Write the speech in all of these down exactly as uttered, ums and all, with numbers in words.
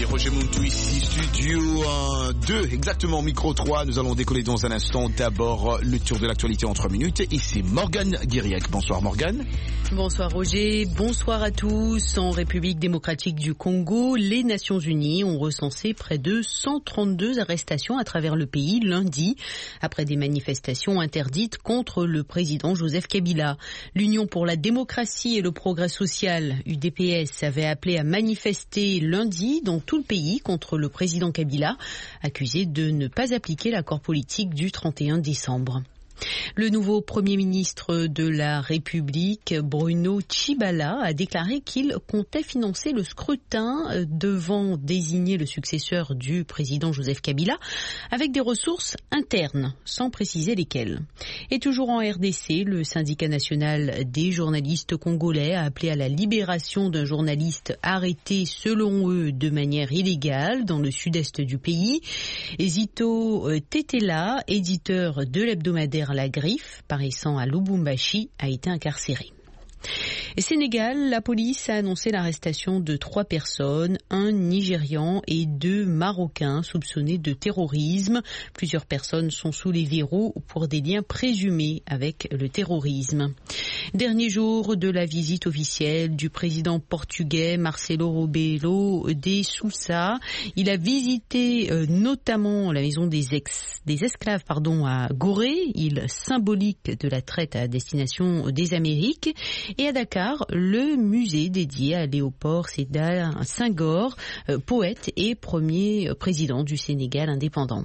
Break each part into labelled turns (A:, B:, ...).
A: Roger Montou ici, studio deux, exactement, micro trois. Nous allons décoller dans un instant. D'abord, le tour de l'actualité en trois minutes. Et c'est Morgane Guiriec. Bonsoir Morgane.
B: Bonsoir Roger, bonsoir à tous. En République démocratique du Congo, les Nations Unies ont recensé près de cent trente-deux arrestations à travers le pays lundi, après des manifestations interdites contre le président Joseph Kabila. L'Union pour la démocratie et le progrès social, U D P S, avait appelé à manifester lundi dans tout le pays contre le président Kabila, accusé de ne pas appliquer l'accord politique du trente et un décembre. Le nouveau Premier ministre de la République, Bruno Tshibala, a déclaré qu'il comptait financer le scrutin devant désigner le successeur du président Joseph Kabila avec des ressources internes, sans préciser lesquelles. Et toujours en R D C, le syndicat national des journalistes congolais a appelé à la libération d'un journaliste arrêté, selon eux, de manière illégale dans le sud-est du pays. Zito Tetela, éditeur de l'hebdomadaire La Griffe, paraissant à Lubumbashi, a été incarcéré. Au Sénégal, la police a annoncé l'arrestation de trois personnes, un Nigérian et deux Marocains soupçonnés de terrorisme. Plusieurs personnes sont sous les verrous pour des liens présumés avec le terrorisme. Dernier jour de la visite officielle du président portugais Marcelo Rebelo de Sousa. Il a visité euh, notamment la maison des, ex, des esclaves pardon, à Gorée, île symbolique de la traite à destination des Amériques. Et à Dakar, le musée dédié à Léopold Sédar Senghor, euh, poète et premier président du Sénégal indépendant.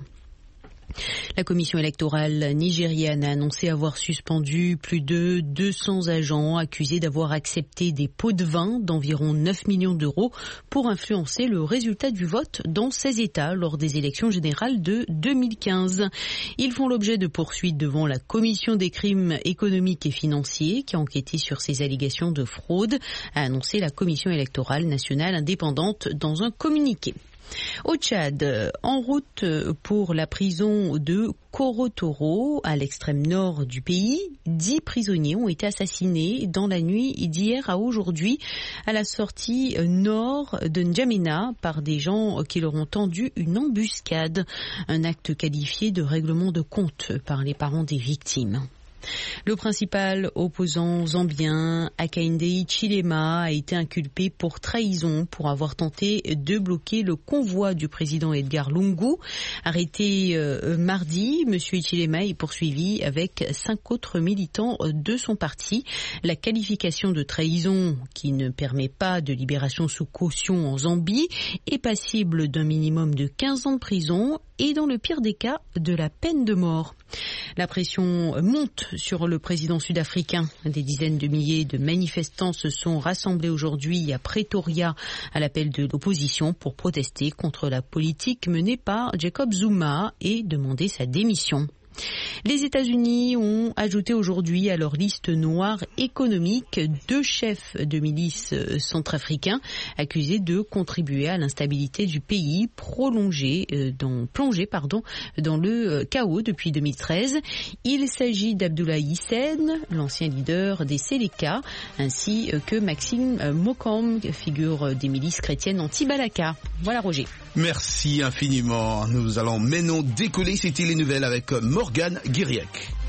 B: La commission électorale nigériane a annoncé avoir suspendu plus de deux cents agents accusés d'avoir accepté des pots de vin d'environ neuf millions d'euros pour influencer le résultat du vote dans seize États lors des élections générales de deux mille quinze. Ils font l'objet de poursuites devant la commission des crimes économiques et financiers qui a enquêté sur ces allégations de fraude, a annoncé la commission électorale nationale indépendante dans un communiqué. Au Tchad, en route pour la prison de Korotoro, à l'extrême nord du pays, dix prisonniers ont été assassinés dans la nuit d'hier à aujourd'hui à la sortie nord de N'Djamena par des gens qui leur ont tendu une embuscade, un acte qualifié de règlement de compte par les parents des victimes. Le principal opposant zambien, Hakainde Hichilema, a été inculpé pour trahison pour avoir tenté de bloquer le convoi du président Edgar Lungu. Arrêté euh, mardi, M. Hichilema est poursuivi avec cinq autres militants de son parti. La qualification de trahison, qui ne permet pas de libération sous caution en Zambie, est passible d'un minimum de quinze ans de prison et dans le pire des cas, de la peine de mort. La pression monte sur le président sud-africain. Des dizaines de milliers de manifestants se sont rassemblés aujourd'hui à Pretoria à l'appel de l'opposition pour protester contre la politique menée par Jacob Zuma et demander sa démission. Les États-Unis ont ajouté aujourd'hui à leur liste noire économique deux chefs de milices centrafricains accusés de contribuer à l'instabilité du pays prolongé, euh, dans, plongé pardon, dans le chaos depuis deux mille treize. Il s'agit d'Abdoulaye Hissène, l'ancien leader des Séléka, ainsi que Maxime Mokom, figure des milices chrétiennes anti-Balaka. Voilà Roger.
A: Merci infiniment. Nous allons maintenant décoller. C'était les nouvelles avec Morgane Guiriec.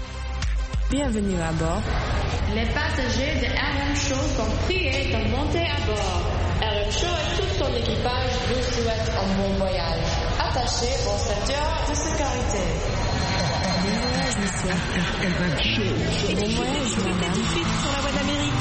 C: Bienvenue à bord.
D: Les passagers de R M Show sont priés de monter à bord. R M Show et tout son équipage vous souhaitent un bon voyage. Attachez vos ceintures de sécurité.
C: Bon voyage, monsieur.
E: R M Show.
C: Bon voyage, madame.
B: Tout de suite sur la voie d'Amérique.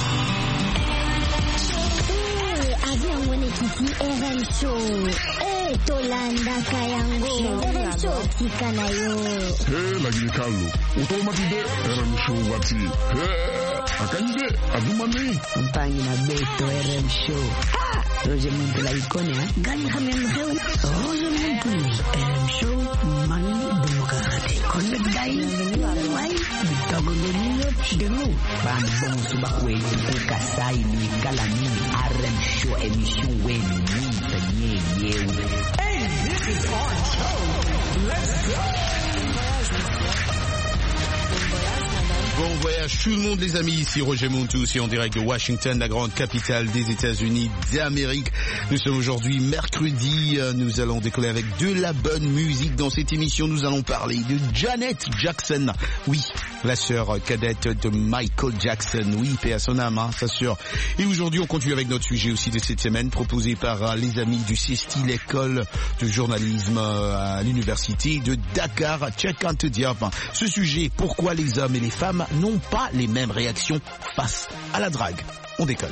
F: Avion Wenekiti R M Show. Eh, Tolanda Kayango. R M Show Tikanayo.
E: Eh, lagi kalu. Utomatide R M Show wati. Eh, akanje azumani.
G: Mpangi na beto R M Show. Ah, Roger Montu la ikone ha. Gani hamem heu. Roger Montu R M Show mani demokrate. Connect dai. Wai. Bitago nyo chidenu. Ban bon subakwe tu kasai ni kalani R M Show émission wen ni tanye yewe.
H: Hey, this is our show. Let's go.
A: Bon on voyage tout le monde les amis, ici Roger Montou, ici en direct de Washington, la grande capitale des États-Unis d'Amérique. Nous sommes aujourd'hui mercredi, nous allons décoller avec de la bonne musique. Dans cette émission, nous allons parler de Janet Jackson. Oui, la sœur cadette de Michael Jackson. Oui, paix à son âme, hein, ça sûr. Et aujourd'hui, on continue avec notre sujet aussi de cette semaine, proposé par les amis du C E S T I, l'école de journalisme à l'université de Dakar. Check out the diable. Ce sujet, pourquoi les hommes et les femmes n'ont pas les mêmes réactions face à la drague. On décolle.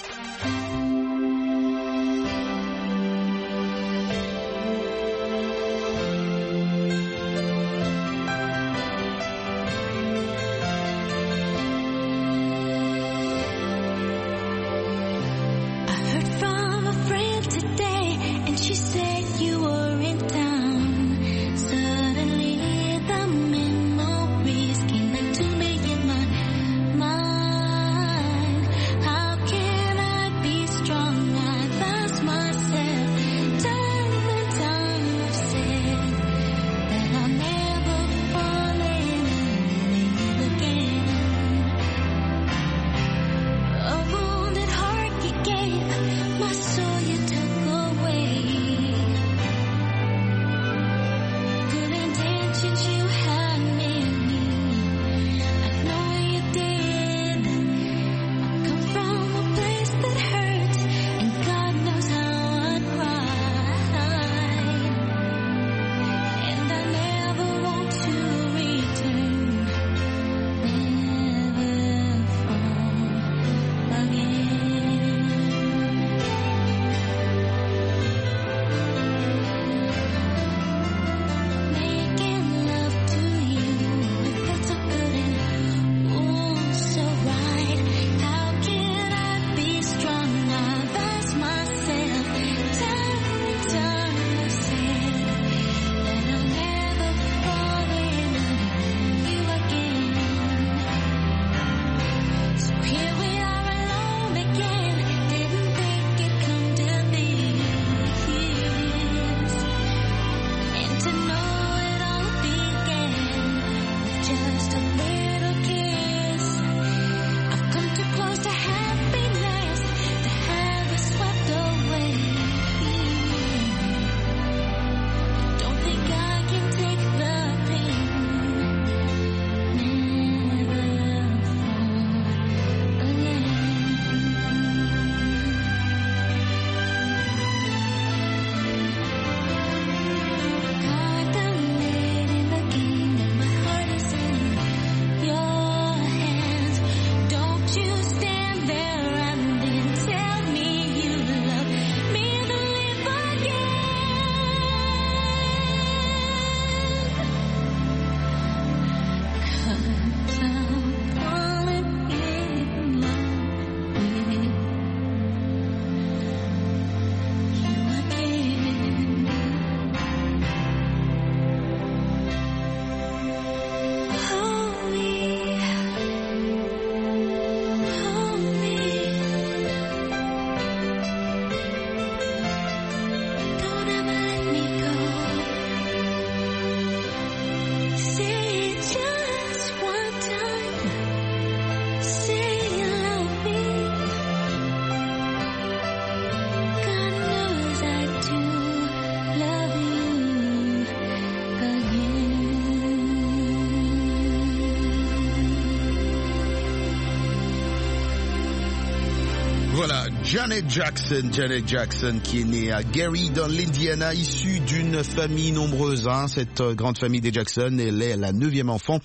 A: Voilà, Janet Jackson, Janet Jackson qui est née à Gary dans l'Indiana, issue d'une famille nombreuse, hein, cette grande famille des Jackson. Elle est la neuvième enfant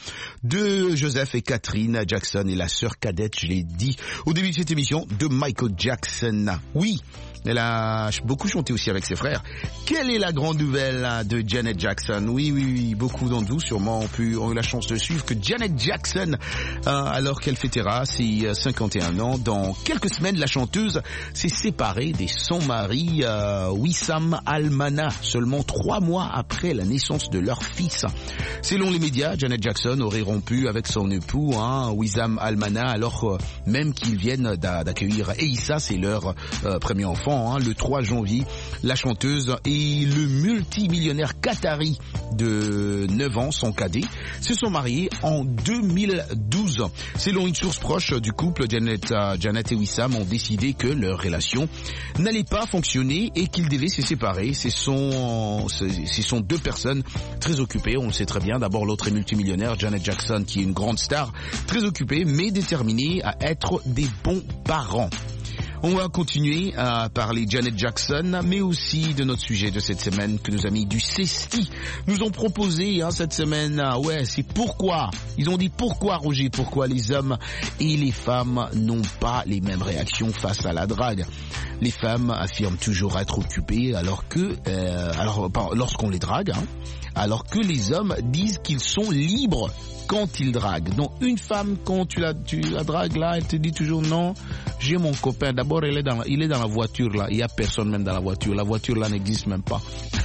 A: de Joseph et Catherine Jackson et la sœur cadette, je l'ai dit au début de cette émission, de Michael Jackson. Oui, elle a beaucoup chanté aussi avec ses frères. Quelle est la grande nouvelle de Janet Jackson? Oui, oui, oui, beaucoup d'entre vous sûrement ont, pu, ont eu la chance de suivre que Janet Jackson, euh, alors qu'elle fêtera ses cinquante et un ans, dans quelques semaines, la chanteuse s'est séparée de son mari euh, Wissam Al-Mana, seulement trois mois après la naissance de leur fils. Selon les médias, Janet Jackson aurait rompu avec son époux, hein, Wissam Al-Mana, alors euh, même qu'ils viennent d'a- d'accueillir Eissa, c'est leur euh, premier enfant. enfant, hein, le trois janvier. La chanteuse et le multimillionnaire qatari de neuf ans, son cadet, se sont mariés en deux mille douze. Selon une source proche du couple, Janet, uh, Janet et Wissam ont décidé que leur relation n'allait pas fonctionner et qu'ils devaient se séparer. Ce sont, ce sont deux personnes très occupées, on le sait très bien. D'abord, l'autre est multimillionnaire, Janet Jackson, qui est une grande star, très occupée, mais déterminée à être des bons parents. On va continuer à parler Janet Jackson, mais aussi de notre sujet de cette semaine que nos amis du CESTI nous ont proposé hein, cette semaine. Ah ouais, c'est pourquoi. Ils ont dit pourquoi, Roger, pourquoi les hommes et les femmes n'ont pas les mêmes réactions face à la drague. Les femmes affirment toujours être occupées alors que, euh, alors lorsqu'on les drague, hein, alors que les hommes disent qu'ils sont libres quand ils draguent. Donc une femme, quand tu la, tu la dragues là, elle te dit toujours non, j'ai mon copain. D'abord, il est dans, il est dans la voiture là. Il y a personne même dans la voiture. La voiture là n'existe même pas.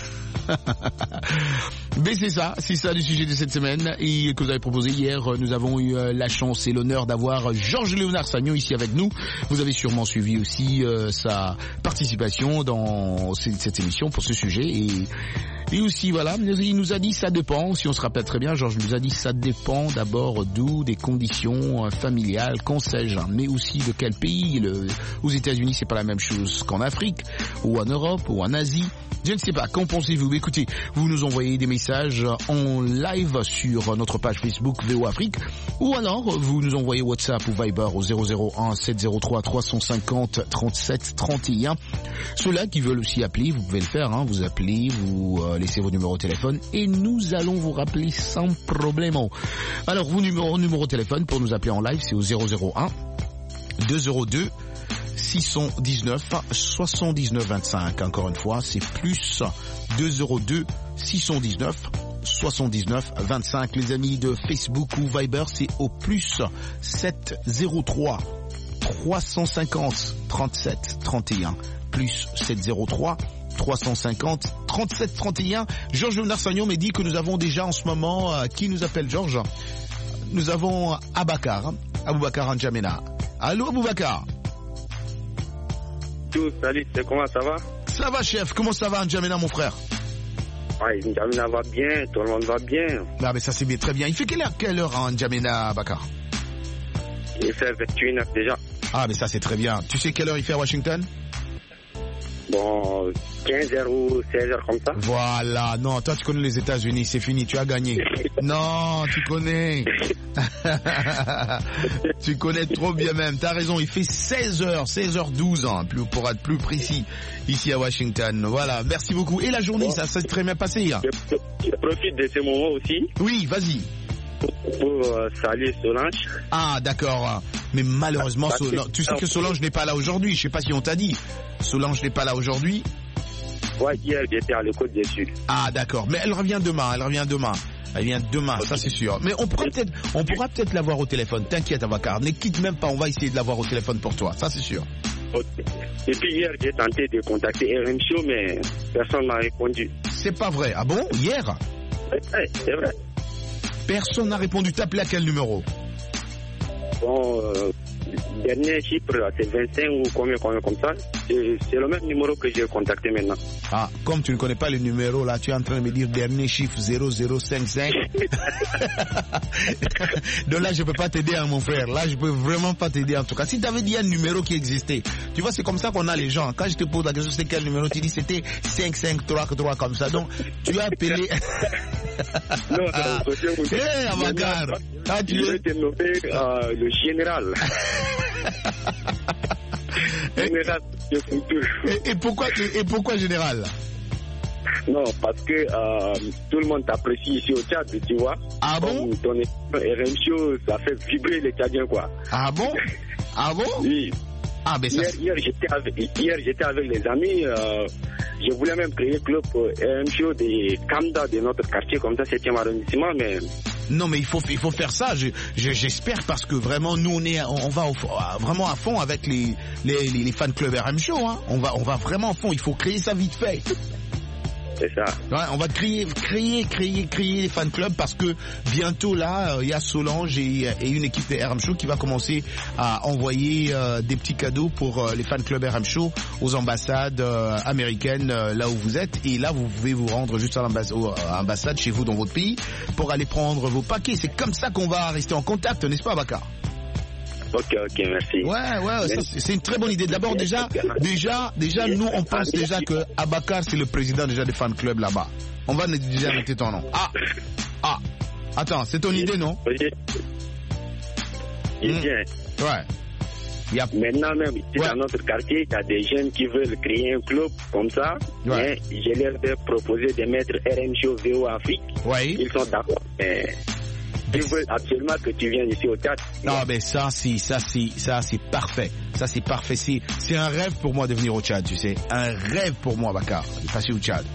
A: Mais c'est ça, c'est ça le sujet de cette semaine et que vous avez proposé hier. Nous avons eu la chance et l'honneur d'avoir Georges Léonard Sagnon ici avec nous. Vous avez sûrement suivi aussi euh, sa participation dans cette émission pour ce sujet et Et aussi, voilà, il nous a dit ça dépend, si on se rappelle très bien, Georges nous a dit ça dépend d'abord d'où, des conditions familiales, qu'en sais-je, mais aussi de quel pays. Le, aux États-Unis, c'est pas la même chose qu'en Afrique, ou en Europe, ou en Asie. Je ne sais pas, qu'en pensez-vous? Écoutez, vous nous envoyez des messages en live sur notre page Facebook V O Afrique, ou alors vous nous envoyez WhatsApp ou Viber au zéro zéro un sept zéro trois trois cent cinquante trente-sept trente et un. Ceux-là qui veulent aussi appeler, vous pouvez le faire, hein, vous appelez, vous euh, laissez vos numéros de téléphone et nous allons vous rappeler sans problème. Alors, vos numéros, numéro de téléphone pour nous appeler en live, c'est au zéro zéro un deux zéro deux six cent dix-neuf soixante-dix-neuf vingt-cinq. Encore une fois, c'est plus deux zéro deux six cent dix-neuf soixante-dix-neuf vingt-cinq. Les amis de Facebook ou Viber, c'est au plus sept zéro trois trois cent cinquante trente-sept trente et un. Plus sept zéro trois trois cent cinquante trente-sept trente et un. Georges Léonard Sagnon me dit que nous avons déjà en ce moment, euh, qui nous appelle Georges? Nous avons Abakar, Aboubakar N'Djamena. Allô Aboubakar?
I: Salut, comment ça va? Ça
A: va chef, comment ça va N'Djamena mon frère?
I: Ouais, N'Djamena va bien, tout le monde va bien.
A: Ah mais ça c'est bien, très bien. Il fait quelle heure, quelle heure hein, N'Djamena Abakar?
I: Il fait vingt et une heures déjà.
A: Ah mais ça c'est très bien. Tu sais quelle heure il fait à Washington?
I: Bon, quinze heures ou seize heures comme ça.
A: Voilà, non, toi tu connais les États-Unis, c'est fini, tu as gagné. Non, tu connais. Tu connais trop bien même, t'as raison, il fait seize heures, seize heures douze hein, plus, pour être plus précis, ici à Washington. Voilà, merci beaucoup. Et la journée, bon, ça s'est très bien passé. Hein.
I: Je, je profite de ce moment aussi.
A: Oui, vas-y.
I: Pour euh, saluer Solange.
A: Ah d'accord, mais malheureusement Solange, tu sais que Solange n'est pas là aujourd'hui, je sais pas si on t'a dit. Solange n'est pas là aujourd'hui.
I: Ouais, hier j'étais à l'école dessus.
A: Ah d'accord, mais elle revient demain, elle revient demain. Elle vient demain, okay. Ça c'est sûr. Mais on pourra peut-être, on pourra peut-être l'avoir au téléphone. T'inquiète Abakar, ne quitte même pas, on va essayer de l'avoir au téléphone pour toi, ça c'est sûr.
I: Okay. Et puis hier j'ai tenté de contacter R M Show mais personne m'a répondu.
A: C'est pas vrai, ah bon? Hier?
I: Ouais, c'est vrai.
A: Personne n'a répondu. T'as appelé à quel numéro?
I: Bon, euh, dernier chiffre, là, c'est vingt-cinq ou combien, combien comme ça. C'est, c'est le même numéro que j'ai contacté maintenant.
A: Ah, comme tu ne connais pas le numéro, là, tu es en train de me dire dernier chiffre zéro zéro cinq cinq. Donc là, je peux pas t'aider, hein, mon frère. Là, je peux vraiment pas t'aider, en tout cas. Si tu avais dit un numéro qui existait, tu vois, c'est comme ça qu'on a les gens. Quand je te pose la question, c'était quel numéro, tu dis c'était cinq cinq trois trois comme ça. Donc, tu as appelé...
I: Non,
A: ah. Hey, Abakar.
I: Ah, tu veux développer euh, le général. Général de futur.
A: Et, et pourquoi et pourquoi général?
I: Non, parce que euh, tout le monde t'apprécie ici au Tchad, tu vois.
A: Ah bon?
I: Ton R M Show, ça fait vibrer les Tchadiens, quoi.
A: Ah bon? Ah bon?
I: Oui.
A: Ah, ben ça...
I: Hier, hier, j'étais avec, hier, j'étais avec les amis. Euh, je voulais même créer un club R M Show des Kamda de notre quartier, comme ça, septième arrondissement, mais...
A: Non, mais il faut, il faut faire ça. Je, je, j'espère parce que vraiment, nous, on est, on va au, vraiment à fond avec les, les, les, les fan club R M Show. Hein. On va, on va vraiment à fond. Il faut créer ça vite fait.
I: C'est ça.
A: Ouais, on va créer, créer, créer, créer les fan clubs parce que bientôt là, il y a Solange et, et une équipe de R M Show qui va commencer à envoyer euh, des petits cadeaux pour euh, les fan clubs R M Show aux ambassades euh, américaines euh, là où vous êtes. Et là, vous pouvez vous rendre juste à l'ambassade chez vous dans votre pays pour aller prendre vos paquets. C'est comme ça qu'on va rester en contact, n'est-ce pas, Bakar?
I: Ok, ok, merci.
A: Ouais, ouais, ça, c'est une très bonne idée. D'abord, déjà, déjà, déjà, nous, on pense déjà que Abakar, c'est le président déjà des fan clubs là-bas. On va déjà noter ton nom. Ah, ah, attends, c'est ton idée, non?
I: Oui. Il vient.
A: Mmh. Ouais. Yep.
I: Maintenant même, ici ouais. Dans notre quartier, il y a des jeunes qui veulent créer un club comme ça. Ouais. Mais je leur ai proposé de mettre R M Show V O Afrique.
A: Ouais.
I: Ils sont d'accord. Mais ils veulent absolument que tu viennes ici au théâtre.
A: Non, mais ça, c'est, ça, c'est, ça, c'est parfait. Ça, c'est parfait. C'est, c'est un rêve pour moi de venir au Tchad, tu sais. Un rêve pour moi, Bakar, de passer au Tchad.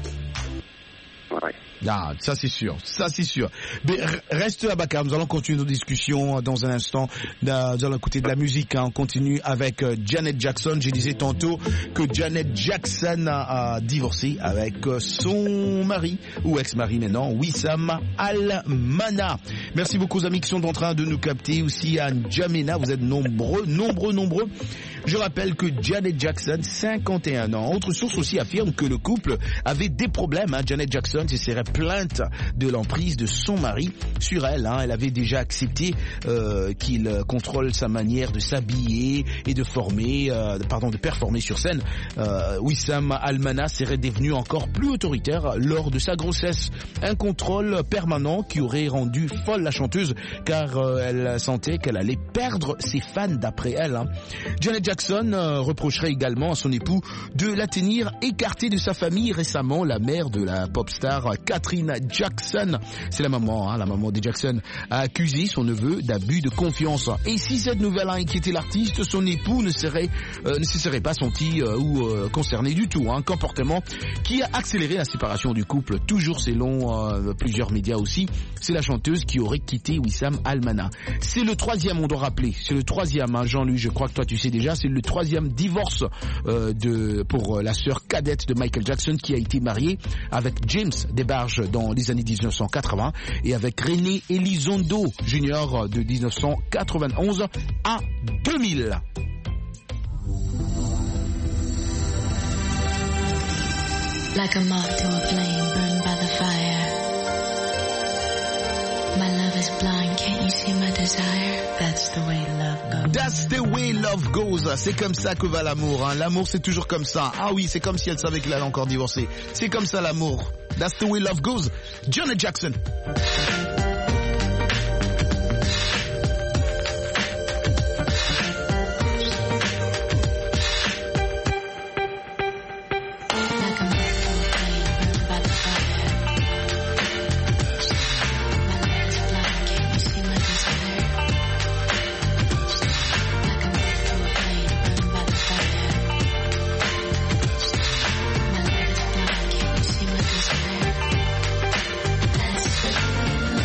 I: Ouais.
A: Ah, ça c'est sûr, ça c'est sûr. Mais reste à Bakar, nous allons continuer nos discussions dans un instant. Nous allons écouter de la musique, hein. On continue avec Janet Jackson. Je disais tantôt que Janet Jackson a, a divorcé avec son mari, ou ex-mari maintenant, Wissam Almana. Merci beaucoup aux amis qui sont en train de nous capter, aussi à N'Djamena, vous êtes nombreux, nombreux, nombreux. Je rappelle que Janet Jackson, cinquante et un ans. Autre source aussi affirme que le couple avait des problèmes. Hein. Janet Jackson se serait plainte de l'emprise de son mari sur elle. Hein. Elle avait déjà accepté euh, qu'il contrôle sa manière de s'habiller et de former, euh, pardon, de performer sur scène. Euh, Wissam Almana serait devenu encore plus autoritaire lors de sa grossesse. Un contrôle permanent qui aurait rendu folle la chanteuse, car euh, elle sentait qu'elle allait perdre ses fans d'après elle. Hein. Janet Jackson euh, reprocherait également à son époux de la tenir écartée de sa famille. Récemment, la mère de la pop star Catherine Jackson, c'est la maman, hein, la maman de Jackson, a accusé son neveu d'abus de confiance. Et si cette nouvelle a inquiété l'artiste, son époux ne serait, euh, ne se serait pas senti euh, ou euh, concerné du tout. Un hein, comportement qui a accéléré la séparation du couple. Toujours selon euh, plusieurs médias aussi, c'est la chanteuse qui aurait quitté Wissam Almana. C'est le troisième, on doit rappeler, c'est le troisième, hein, Jean-Louis, je crois que toi tu sais déjà, c'est le troisième divorce euh, de, pour euh, la sœur cadette de Michael Jackson, qui a été mariée avec James Debarge dans les années dix-neuf cent quatre-vingts et avec René Elizondo Junior de dix-neuf cent quatre-vingt-onze à deux mille.
J: Like a moth to a flame burned by the fire. My love is blind, can't you see my desire? That's the way love goes.
A: That's the way love goes. C'est comme ça que va l'amour. Hein. L'amour, c'est toujours comme ça. Ah oui, c'est comme si elle savait qu'elle allait encore divorcer. C'est comme ça l'amour. That's the way love goes. Janet Jackson.
J: That's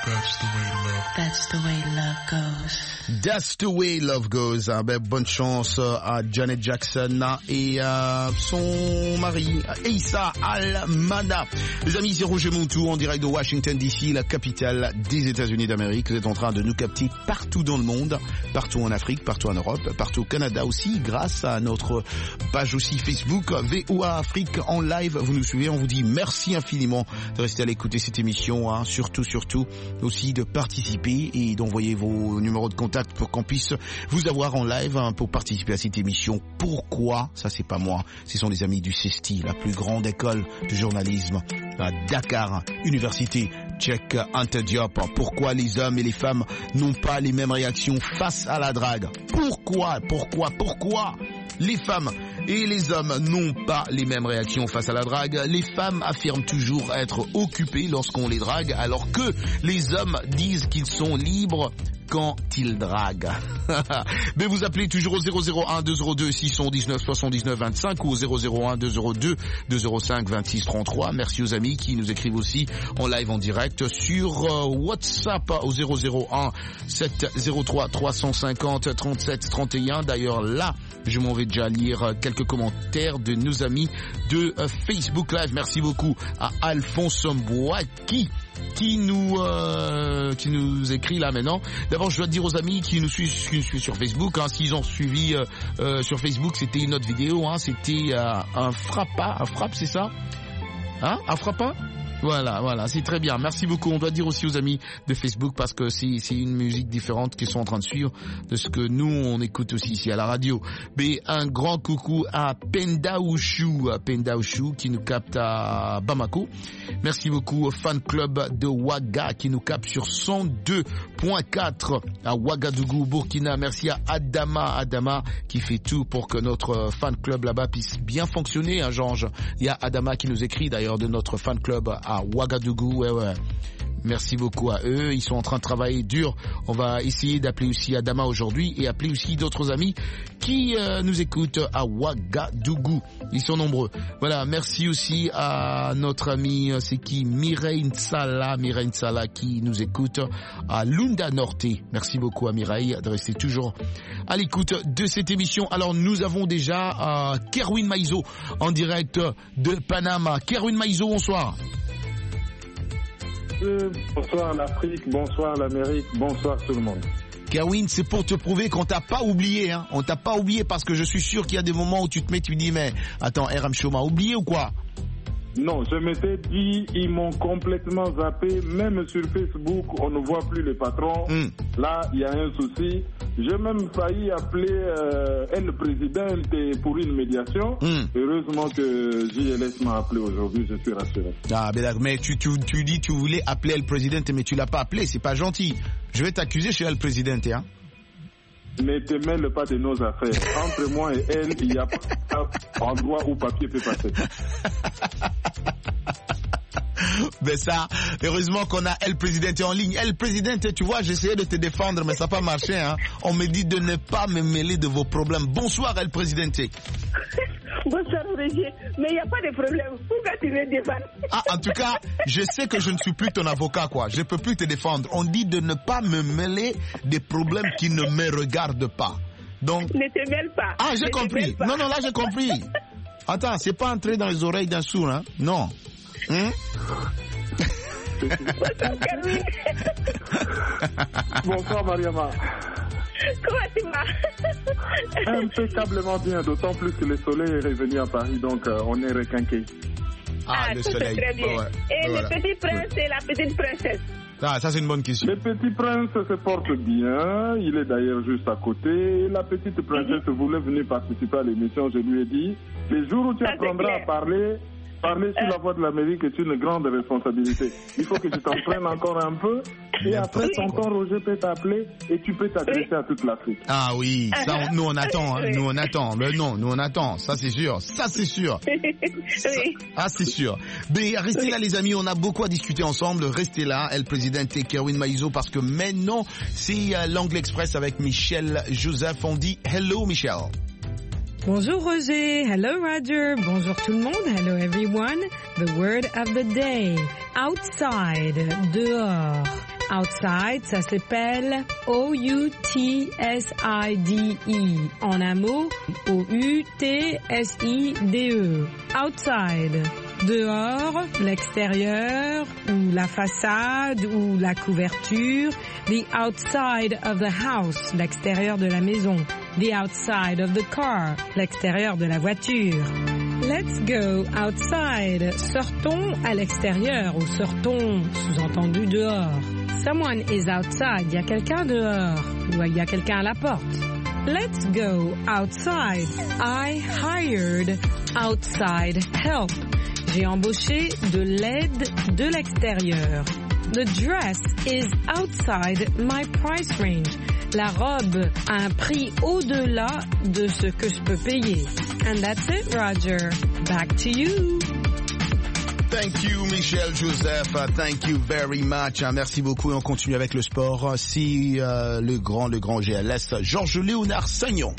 J: That's the way love. That's the way love goes.
A: That's the way love goes. Ah ben, bonne chance à Janet Jackson et à son mari, Issa Al-Mana. Les amis, c'est Roger Montou en direct de Washington D C, la capitale des États-Unis d'Amérique. Vous êtes en train de nous capter partout dans le monde, partout en Afrique, partout en Europe, partout au Canada aussi, grâce à notre page aussi Facebook V O A Afrique en live. Vous nous suivez, on vous dit merci infiniment de rester à l'écoute de cette émission, hein. Surtout, surtout aussi de participer et d'envoyer vos numéros de contact pour qu'on puisse vous avoir en live, hein, pour participer à cette émission. Pourquoi? Ça, c'est pas moi, ce sont les amis du CESTI, la plus grande école de journalisme à Dakar, Université Cheikh Anta Diop. Pourquoi les hommes et les femmes n'ont pas les mêmes réactions face à la drague? Pourquoi? Pourquoi? Pourquoi les femmes et les hommes n'ont pas les mêmes réactions face à la drague? Les femmes affirment toujours être occupées lorsqu'on les drague, alors que les hommes disent qu'ils sont libres quand ils draguent. Mais vous appelez toujours au zéro zéro un deux zéro deux six un neuf soixante-dix-neuf vingt-cinq ou au zéro zéro un deux zéro deux deux zéro cinq vingt-six trente-trois. Merci aux amis qui nous écrivent aussi en live en direct sur euh, WhatsApp au zéro zéro un sept zéro trois trois cent cinquante trente-sept trente et un. D'ailleurs là, je m'en vais déjà lire quelques commentaires de nos amis de euh, Facebook Live. Merci beaucoup à Alphonse Mbouaki qui nous euh, qui nous écrit là maintenant. D'abord, je dois dire aux amis qui nous suivent, qui nous suivent sur Facebook, hein, s'ils ont suivi euh, euh, sur Facebook, c'était une autre vidéo, hein, c'était euh, un frappa, un frappe, c'est ça, hein, un frappa. Voilà, voilà, c'est très bien. Merci beaucoup. On doit dire aussi aux amis de Facebook parce que c'est, c'est une musique différente qu'ils sont en train de suivre de ce que nous, on écoute aussi ici à la radio. Mais un grand coucou à Pendaoushu, à Pendaoushu qui nous capte à Bamako. Merci beaucoup au fan club de Ouaga qui nous capte sur cent deux point quatre à Ouagadougou, Burkina. Merci à Adama, Adama qui fait tout pour que notre fan club là-bas puisse bien fonctionner, hein, Georges. Il y a Adama qui nous écrit d'ailleurs de notre fan club à Ouagadougou, ouais, ouais. Merci beaucoup à eux, ils sont en train de travailler dur. On va essayer d'appeler aussi Adama aujourd'hui et appeler aussi d'autres amis qui euh, nous écoutent à Ouagadougou. Ils sont nombreux. Voilà, merci aussi à notre ami, c'est qui, Mireille Nsala, Mireille Nsala qui nous écoute à Lunda Norte. Merci beaucoup à Mireille de rester toujours à l'écoute de cette émission. Alors nous avons déjà euh, Kerwin Maizo en direct de Panama. Kerwin Maizo, bonsoir.
K: Bonsoir l'Afrique, bonsoir l'Amérique, bonsoir tout le monde.
A: Kerwin, c'est pour te prouver qu'on t'a pas oublié, hein. On t'a pas oublié parce que je suis sûr qu'il y a des moments où tu te mets, tu dis mais attends, R M Show m'a oublié ou quoi?
K: Non, je m'étais dit, ils m'ont complètement zappé, même sur Facebook, on ne voit plus les patrons. Mm. Là, il y a un souci. J'ai même failli appeler euh, le président pour une médiation. Mm. Heureusement que J L S m'a appelé aujourd'hui, je suis rassuré.
A: Ah, ben mais tu, tu, tu dis tu voulais appeler le président, mais tu l'as pas appelé, c'est pas gentil. Je vais t'accuser chez le président, hein.
K: Ne te mêle pas de nos affaires. Entre moi et elle, il n'y a pas endroit où papier peut passer.
A: Ben ça, heureusement qu'on a El Presidente en ligne. El Presidente, tu vois, j'essayais de te défendre, mais ça n'a pas marché, hein. On me dit de ne pas me mêler de vos problèmes. Bonsoir, El Presidente.
L: Bonsoir, Roger. Mais il n'y a pas de problème. Pourquoi tu me défends?
A: Ah, en tout cas, je sais que je ne suis plus ton avocat, quoi. Je ne peux plus te défendre. On dit de ne pas me mêler des problèmes qui ne me regardent pas. Donc.
L: Ne te mêle pas.
A: Ah, j'ai
L: ne
A: compris. Non, non, là, j'ai compris. Attends, c'est pas entrer dans les oreilles d'un sourd, hein. Non. Hum?
L: Bonsoir, Kerwin.
K: Bonsoir, Mariama.
L: Comment tu vas?
K: Impeccablement bien, d'autant plus que le soleil est revenu à Paris, donc euh, on est requinqué.
A: Ah,
L: ah,
A: le
L: tout
A: soleil.
L: C'est très bien. Oh, ouais. Et voilà. Le petit prince et la petite princesse?
A: Ah, ça c'est une bonne question.
K: Le petit prince se porte bien, il est d'ailleurs juste à côté. La petite princesse mm-hmm. voulait venir participer à l'émission, je lui ai dit, les jours où tu ça, apprendras à parler... Parler sur euh. la voix de l'Amérique est une grande responsabilité. Il faut que tu t'en prennes encore un peu. Et après, oui. tonton Roger peut t'appeler et tu peux t'adresser oui. à toute l'Afrique.
A: Ah oui, ça, on, nous on attend, hein. oui. nous on attend. Mais non, nous on attend, ça c'est sûr, ça c'est sûr. Ça, ah c'est sûr. Mais restez oui. là les amis, on a beaucoup à discuter ensemble. Restez là, El Presidente Kerwin Maizo, parce que maintenant c'est euh, l'Angle Express avec Michel Joseph. On dit hello Michel.
M: Bonjour Roger, hello Roger, bonjour tout le monde, hello everyone. The word of the day, outside, dehors. outside, ça s'appelle O U T S I D E. En un mot, O U T S I D E. Outside. Dehors, l'extérieur, ou la façade, ou la couverture. The outside of the house, l'extérieur de la maison. The outside of the car, l'extérieur de la voiture. Let's go outside. Sortons à l'extérieur ou sortons, sous-entendu, dehors. Someone is outside. Il y a quelqu'un dehors ou il y a quelqu'un à la porte. Let's go outside. I hired outside help. J'ai embauché de l'aide de l'extérieur. The dress is outside my price range. La robe a un prix au-delà de ce que je peux payer. And that's it, Roger. Back to you.
A: Thank you, Michel Joseph. Uh, thank you very much. Uh, merci beaucoup. Et on continue avec le sport. Si uh, le grand, le grand G L S, Georges-Léonard Sagnon.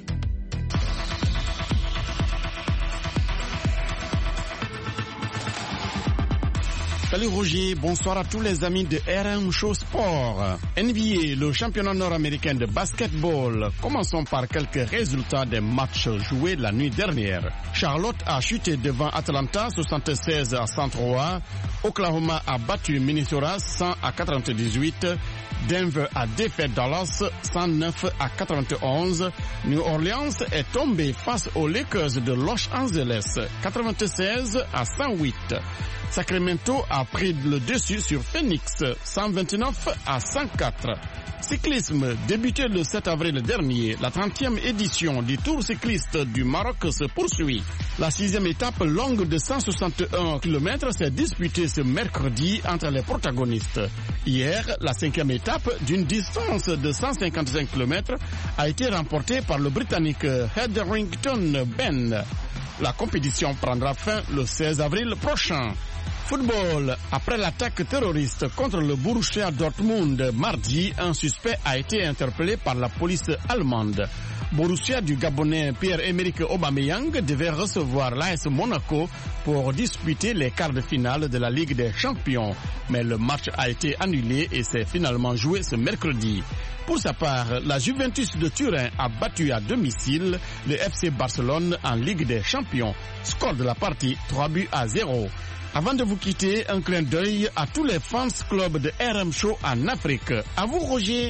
N: Salut Roger, bonsoir à tous les amis de R M Show Sport. N B A, le championnat nord-américain de basketball. Commençons par quelques résultats des matchs joués la nuit dernière. Charlotte a chuté devant Atlanta soixante-seize à cent trois. Oklahoma a battu Minnesota cent à quatre-vingt-dix-huit. Denver a défait Dallas cent neuf à quatre-vingt-onze. New Orleans est tombé face aux Lakers de Los Angeles quatre-vingt-seize à cent huit. Sacramento a pris le dessus sur Phoenix cent vingt-neuf à cent quatre. Cyclisme, débuté le sept avril dernier, la trentième édition du Tour cycliste du Maroc se poursuit. La sixième étape longue de cent soixante et un kilomètres s'est disputée ce mercredi entre les protagonistes. Hier, la cinquième étape d'une distance de cent cinquante-cinq kilomètres a été remportée par le Britannique Hetherington Ben. La compétition prendra fin le seize avril prochain. Football. Après l'attaque terroriste contre le Borussia Dortmund mardi, un suspect a été interpellé par la police allemande. Borussia du Gabonais Pierre-Emerick Aubameyang devait recevoir l'A S Monaco pour disputer les quarts de finale de la Ligue des Champions. Mais le match a été annulé et s'est finalement joué ce mercredi. Pour sa part, la Juventus de Turin a battu à domicile le F C Barcelone en Ligue des Champions. Score de la partie trois buts à zéro. Avant de vous quitter, un clin d'œil à tous les fans clubs de R M Show en Afrique. À vous, Roger.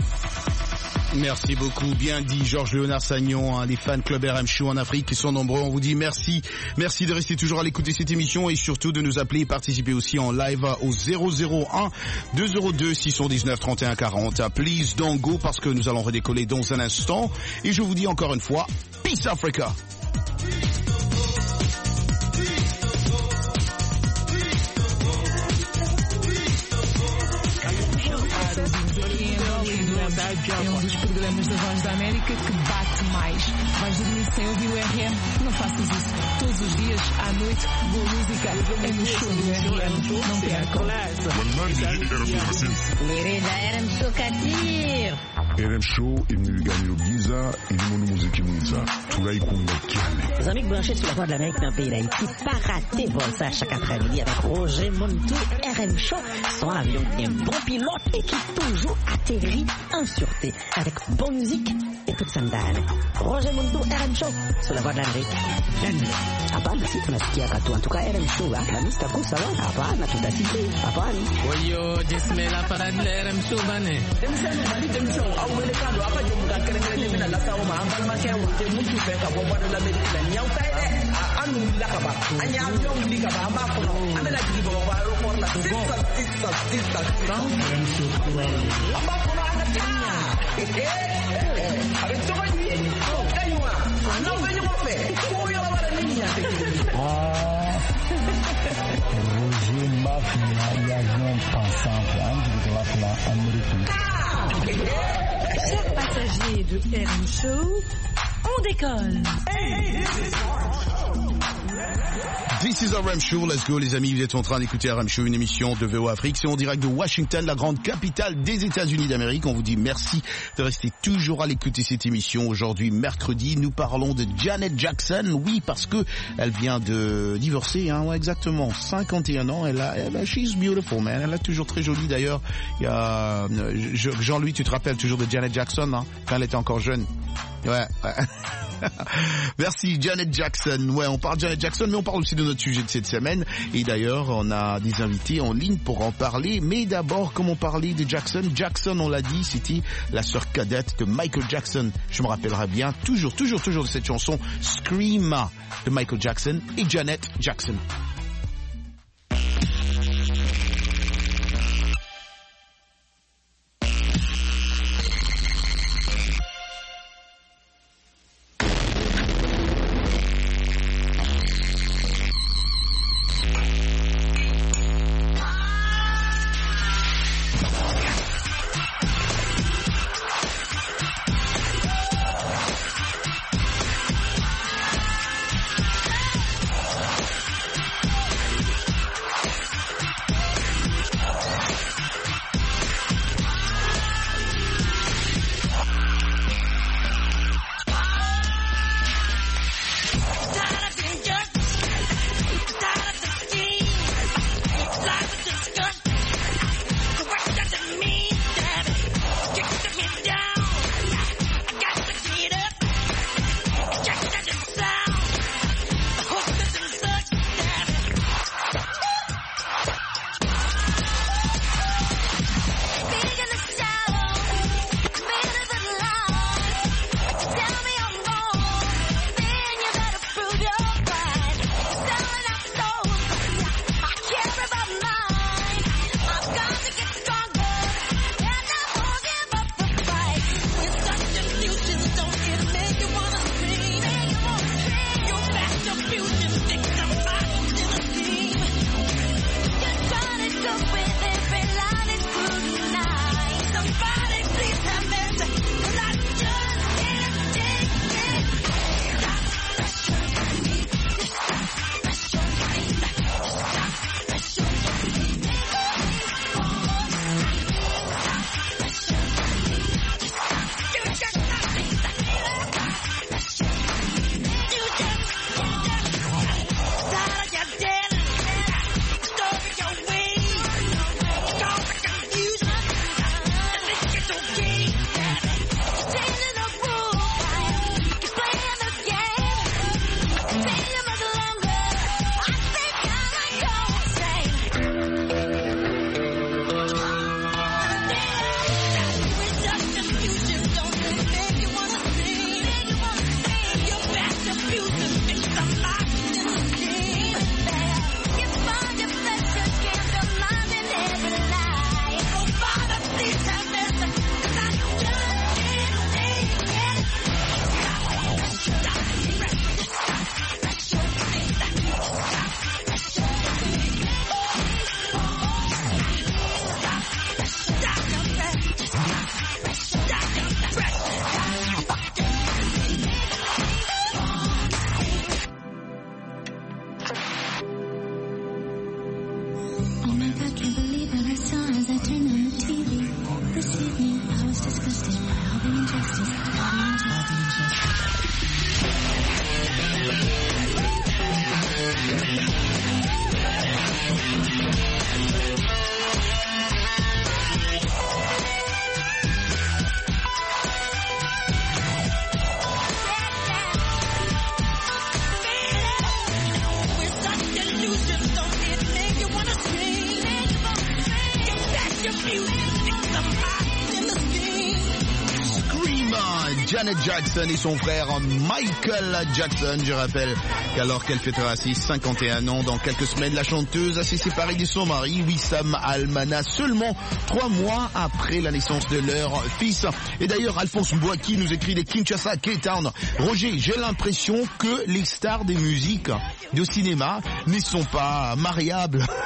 A: Merci beaucoup, bien dit Georges-Léonard Sagnon, hein, les fans club R M Show en Afrique qui sont nombreux. On vous dit merci, merci de rester toujours à l'écoute de cette émission et surtout de nous appeler et participer aussi en live au zéro zéro un deux zéro deux six cent dix-neuf trente et un quarante. Please don't go parce que nous allons redécoller dans un instant et je vous dis encore une fois, Peace Africa.
O: É um dos programas da Voz da América que bate mais. Vais dormir sem ouvir o R M? Não faças isso. Todos os dias, à noite, boa música é no show do R M. Não percam.
F: Mireza R M Show Katir.
E: R M Show imnigani giza ilimonu muziki mwiza tunaikunda kyale.
G: Les amis branchés sur la Voix de l'Amérique dans le pays d'Haïti, pas rater vol ça chaque après-midi avec Roger Montou. R M Show, son avion un bon pilote et qui toujours atterrit en sûreté avec bonne musique et toute sandale. Roger Montou, R M Show sur la Voix de l'Amérique. Hapana, si tunasikia katu. En tout cas, R M Show, Alhamisi takusa wa. Hapana, tutasikia. Hapana.
P: Oyo, jismela para R M Show bane.
Q: Roger Mafia, viajant pensante, antes de lá para Amérique.
M: Chers passagers de R M Show, on décolle. Hey,
A: This is R M Show, let's go les amis, vous êtes en train d'écouter R M Show, une émission de V O Afrique, c'est en direct de Washington, la grande capitale des États-Unis d'Amérique. On vous dit merci de rester toujours à l'écouter cette émission. Aujourd'hui, mercredi, nous parlons de Janet Jackson, oui, parce que elle vient de divorcer, hein, ouais, exactement, cinquante et un ans, elle a, elle a, she's beautiful, man, elle a toujours très jolie d'ailleurs. Il y a, Jean-Louis, tu te rappelles toujours de Janet Jackson, hein, quand elle était encore jeune? Ouais, ouais. Merci Janet Jackson. Ouais, on parle de Janet Jackson, mais on parle aussi de notre sujet de cette semaine. Et d'ailleurs, on a des invités en ligne pour en parler. Mais d'abord, comme on parlait de Jackson, Jackson, on l'a dit, c'était la sœur cadette de Michael Jackson. Je me rappellerai bien, toujours, toujours, toujours de cette chanson Scream de Michael Jackson et Janet Jackson. Janet Jackson et son frère Michael Jackson. Je rappelle qu'alors qu'elle fêtera ses cinquante et un ans dans quelques semaines, la chanteuse a s'est séparée de son mari Wissam Almana seulement trois mois après la naissance de leur fils. Et d'ailleurs, Alphonse Mbouaki nous écrit de Kinshasa, Cape Town. Roger, j'ai l'impression que les stars des musiques de cinéma ne sont pas mariables.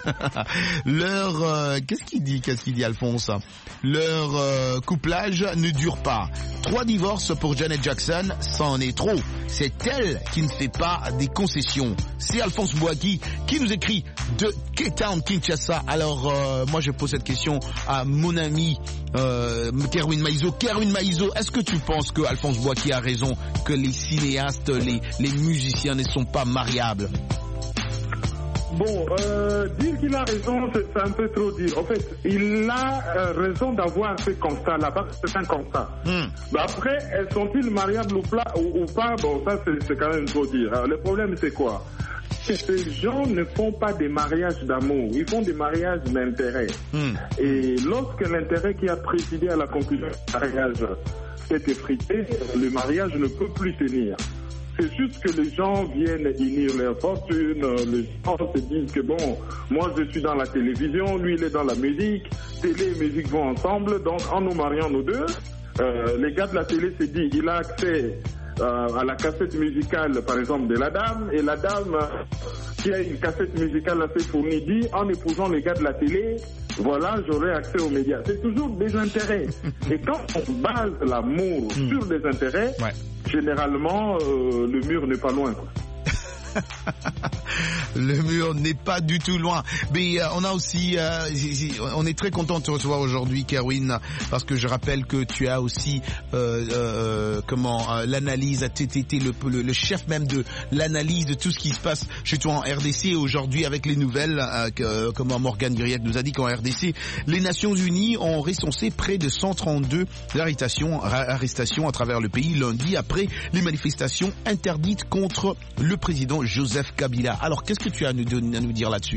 A: Leur, euh, qu'est-ce qu'il dit, qu'est-ce qu'il dit Alphonse? Leur euh, couplage ne dure pas. Trois divorces pour Janet Jackson, ça en est trop. C'est elle qui ne fait pas des concessions. C'est Alphonse Boaki qui nous écrit de Cape Town, Kinshasa. Alors, euh, moi je pose cette question à mon ami euh, Kerwin Maïzo. Kerwin Maïzo, est-ce que tu penses que Alphonse Boaki a raison, que les cinéastes, les, les musiciens ne sont pas mariables?
K: Bon, euh, dire qu'il a raison, c'est un peu trop dire. En fait, il a euh, raison d'avoir ces constats-là, parce que c'est un constat. Mm. Bah après, sont-ils mariables ou, pla- ou, ou pas? Bon, ça, c'est, c'est quand même trop dire. Alors, le problème, c'est quoi? C'est que ces gens ne font pas des mariages d'amour, ils font des mariages d'intérêt. Mm. Et lorsque l'intérêt qui a présidé à la conclusion du mariage s'est effrité, le mariage ne peut plus tenir. C'est juste que les gens viennent unir leurs fortunes, les gens se disent que bon, moi je suis dans la télévision, lui il est dans la musique, télé et musique vont ensemble, donc en nous mariant nous deux, euh, les gars de la télé se disent, il a accès euh, à la cassette musicale par exemple de la dame, et la dame euh, qui a une cassette musicale assez fournie dit, en épousant les gars de la télé, voilà, j'aurai accès aux médias. C'est toujours des intérêts. Et quand on base l'amour mmh. sur des intérêts, ouais. généralement, euh, le mur n'est pas loin, quoi.
A: Le mur n'est pas du tout loin. Mais euh, on a aussi, euh, on est très content de te recevoir aujourd'hui, Kerwin, parce que je rappelle que tu as aussi, euh, euh, comment, euh, l'analyse, tu étais le, le, le chef même de l'analyse de tout ce qui se passe chez toi en R D C aujourd'hui avec les nouvelles, euh, que, comment Morgane Griec nous a dit qu'en R D C, les Nations Unies ont recensé près de cent trente-deux arrestations, arrestations à travers le pays lundi après les manifestations interdites contre le président Joseph Kabila. Alors, qu'est-ce que tu as à nous, à nous dire là-dessus?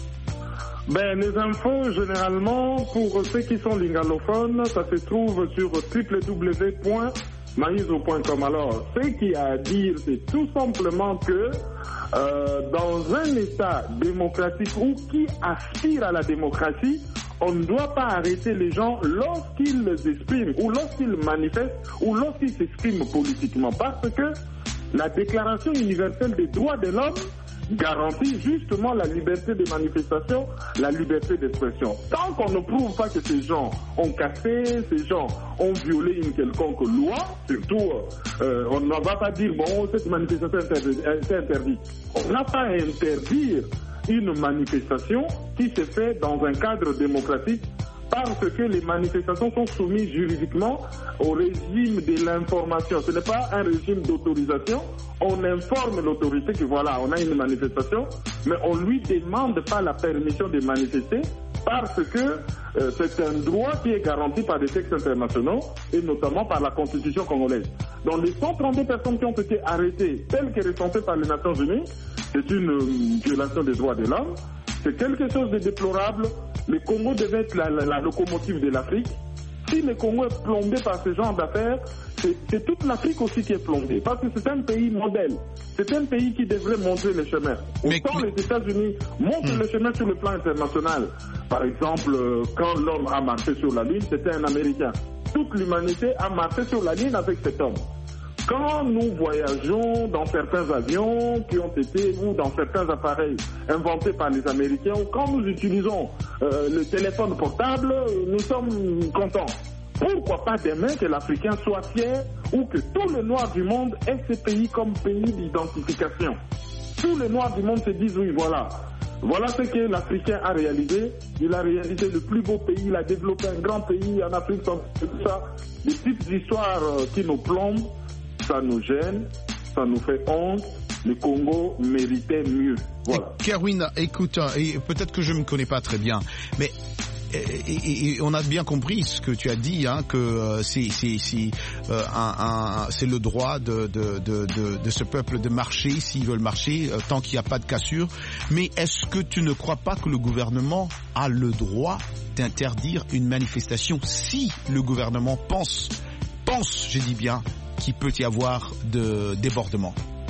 K: Ben, les infos, généralement, pour ceux qui sont lingalophones, ça se trouve sur w w w point maïzo point com. Alors, ce qu'il y a à dire, c'est tout simplement que euh, dans un État démocratique ou qui aspire à la démocratie, on ne doit pas arrêter les gens lorsqu'ils expriment ou lorsqu'ils manifestent ou lorsqu'ils s'expriment politiquement, parce que la Déclaration universelle des droits de l'homme garantit justement la liberté de manifestation, la liberté d'expression. Tant qu'on ne prouve pas que ces gens ont cassé, ces gens ont violé une quelconque loi, surtout, euh, on ne va pas dire, bon, cette manifestation est interdite. On n'a pas à interdire une manifestation qui se fait dans un cadre démocratique, parce que les manifestations sont soumises juridiquement au régime de l'information. Ce n'est pas un régime d'autorisation. On informe l'autorité que voilà, on a une manifestation, mais on ne lui demande pas la permission de manifester parce que euh, c'est un droit qui est garanti par des textes internationaux et notamment par la Constitution congolaise. Donc les cent trente-deux personnes qui ont été arrêtées, telles que recensées par les Nations Unies, c'est une euh, violation des droits de l'homme. C'est quelque chose de déplorable. Le Congo devait être la, la, la locomotive de l'Afrique. Si le Congo est plombé par ce genre d'affaires, c'est, c'est toute l'Afrique aussi qui est plombée. Parce que c'est un pays modèle. C'est un pays qui devrait montrer le chemin. Autant mais... les États-Unis montrent mmh. le chemin sur le plan international. Par exemple, quand l'homme a marché sur la Lune, c'était un Américain. Toute l'humanité a marché sur la Lune avec cet homme. Quand nous voyageons dans certains avions qui ont été, ou dans certains appareils inventés par les Américains, ou quand nous utilisons euh, le téléphone portable, nous sommes contents. Pourquoi pas demain que l'Africain soit fier ou que tous les Noirs du monde aient ce pays comme pays d'identification? Tous les Noirs du monde se disent oui, voilà. Voilà ce que l'Africain a réalisé. Il a réalisé le plus beau pays, il a développé un grand pays en Afrique, tout ça. Des petites histoires euh, qui nous plombent. Ça nous gêne, ça nous fait honte. Le Congo méritait mieux. Voilà.
A: Et Kerwin, écoute, et peut-être que je ne me connais pas très bien, mais et, et, et on a bien compris ce que tu as dit, hein, que euh, c'est, c'est, c'est, euh, un, un, c'est le droit de, de, de, de, de ce peuple de marcher s'ils veulent marcher, euh, tant qu'il n'y a pas de cassure. Mais est-ce que tu ne crois pas que le gouvernement a le droit d'interdire une manifestation si le gouvernement pense, pense, je dis bien, qu'il peut y avoir de débordement?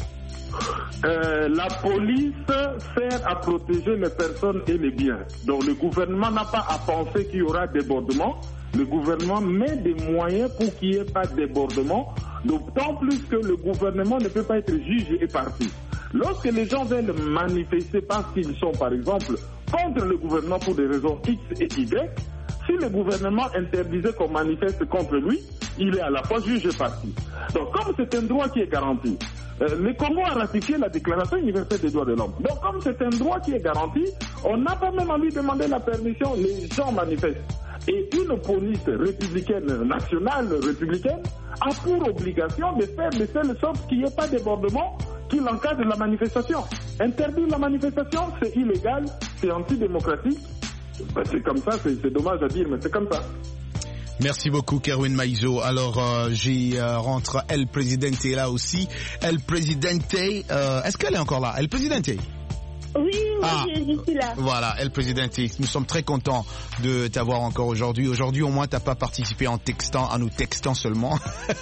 K: Euh, la police sert à protéger les personnes et les biens. Donc le gouvernement n'a pas à penser qu'il y aura débordement. Le gouvernement met des moyens pour qu'il n'y ait pas de débordement. D'autant plus que le gouvernement ne peut pas être juge et partie. Lorsque les gens veulent manifester parce qu'ils sont, par exemple, contre le gouvernement pour des raisons X et Y. Si le gouvernement interdisait qu'on manifeste contre lui, il est à la fois juge et partie. Donc comme c'est un droit qui est garanti, euh, le Congo a ratifié la Déclaration universelle des droits de l'homme. Donc comme c'est un droit qui est garanti, on n'a pas même envie de demander la permission, les gens manifestent. Et une police républicaine, nationale républicaine, a pour obligation de faire de telle sorte qu'il n'y ait pas de débordement qui encadre la manifestation. Interdire la manifestation, c'est illégal, c'est antidémocratique. Ben, c'est comme ça, c'est, c'est dommage à dire, mais c'est comme ça.
A: Merci beaucoup, Kerwin Maizo. Alors, euh, j'y euh, rentre El Presidente là aussi. El Presidente, euh, est-ce qu'elle est encore là? El Presidente?
L: Oui, oui,
A: ah,
L: je, je suis là.
A: Voilà, El Presidente, nous sommes très contents de t'avoir encore aujourd'hui. Aujourd'hui, au moins, t'as pas participé en textant, en nous textant seulement.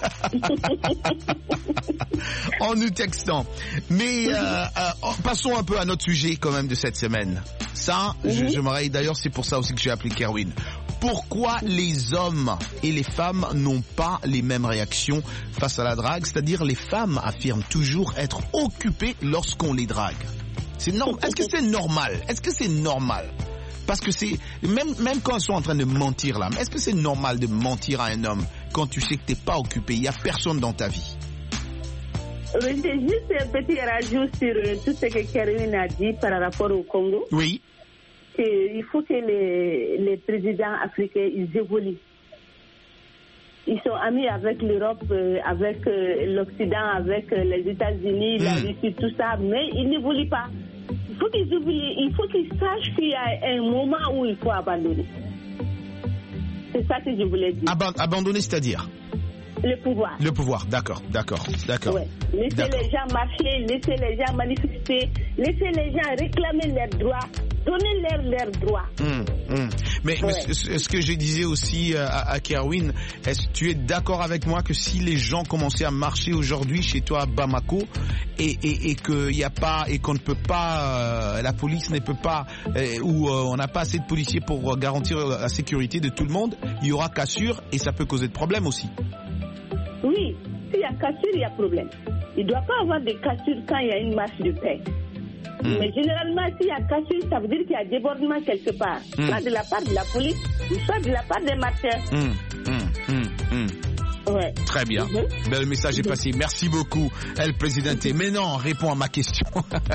A: En nous textant. Mais euh, euh, passons un peu à notre sujet quand même de cette semaine. Ça, mm-hmm. je, je me d'ailleurs, c'est pour ça aussi que j'ai appelé Kerwin. Pourquoi les hommes et les femmes n'ont pas les mêmes réactions face à la drague? C'est-à-dire, les femmes affirment toujours être occupées lorsqu'on les drague. C'est norm... Est-ce que c'est normal? Est-ce que c'est normal? Parce que c'est même même quand ils sont en train de mentir là, est-ce que c'est normal de mentir à un homme quand tu sais que t'es pas occupé, il y a personne dans ta vie?
L: Oui, c'est juste un petit rajout sur tout ce que Kerwin a dit par rapport au Congo.
A: Oui.
L: Et il faut que les les présidents africains ils évoluent. Ils sont amis avec l'Europe, euh, avec euh, l'Occident, avec euh, les États-Unis, mmh. la Russie, tout ça, mais ils n'évoluent pas. Il faut qu'ils oublient, il faut qu'ils sachent qu'il y a un moment où il faut abandonner. C'est ça que je voulais dire.
A: Ab- abandonner, c'est-à-dire?
L: Le pouvoir.
A: Le pouvoir, d'accord, d'accord, d'accord.
L: Ouais. Laissez d'accord. les gens marcher, laissez les gens manifester, laissez les gens réclamer leurs droits, donnez-leur leurs droits.
A: Mmh, mmh. Mais, ouais. mais ce, ce que je disais aussi à, à Kerwin, est-ce que tu es d'accord avec moi que si les gens commençaient à marcher aujourd'hui chez toi à Bamako et, et, et qu'il y a pas et qu'on ne peut pas, euh, la police ne peut pas, euh, ou euh, on n'a pas assez de policiers pour garantir la sécurité de tout le monde, il y aura cassure et ça peut causer de problèmes aussi.
L: Oui, s'il y a cassure, il y a problème. Il ne doit pas avoir de cassure quand il y a une marche de paix. Mmh. Mais généralement, s'il y a cassure, ça veut dire qu'il y a débordement quelque part. Mmh. Soit de la part de la police, soit de la part des marcheurs.
A: Mmh. Mmh. Mmh.
L: Ouais.
A: Très bien. Mmh. Ben, le message est passé. Merci beaucoup, El Presidente. Mais non, réponds à ma question.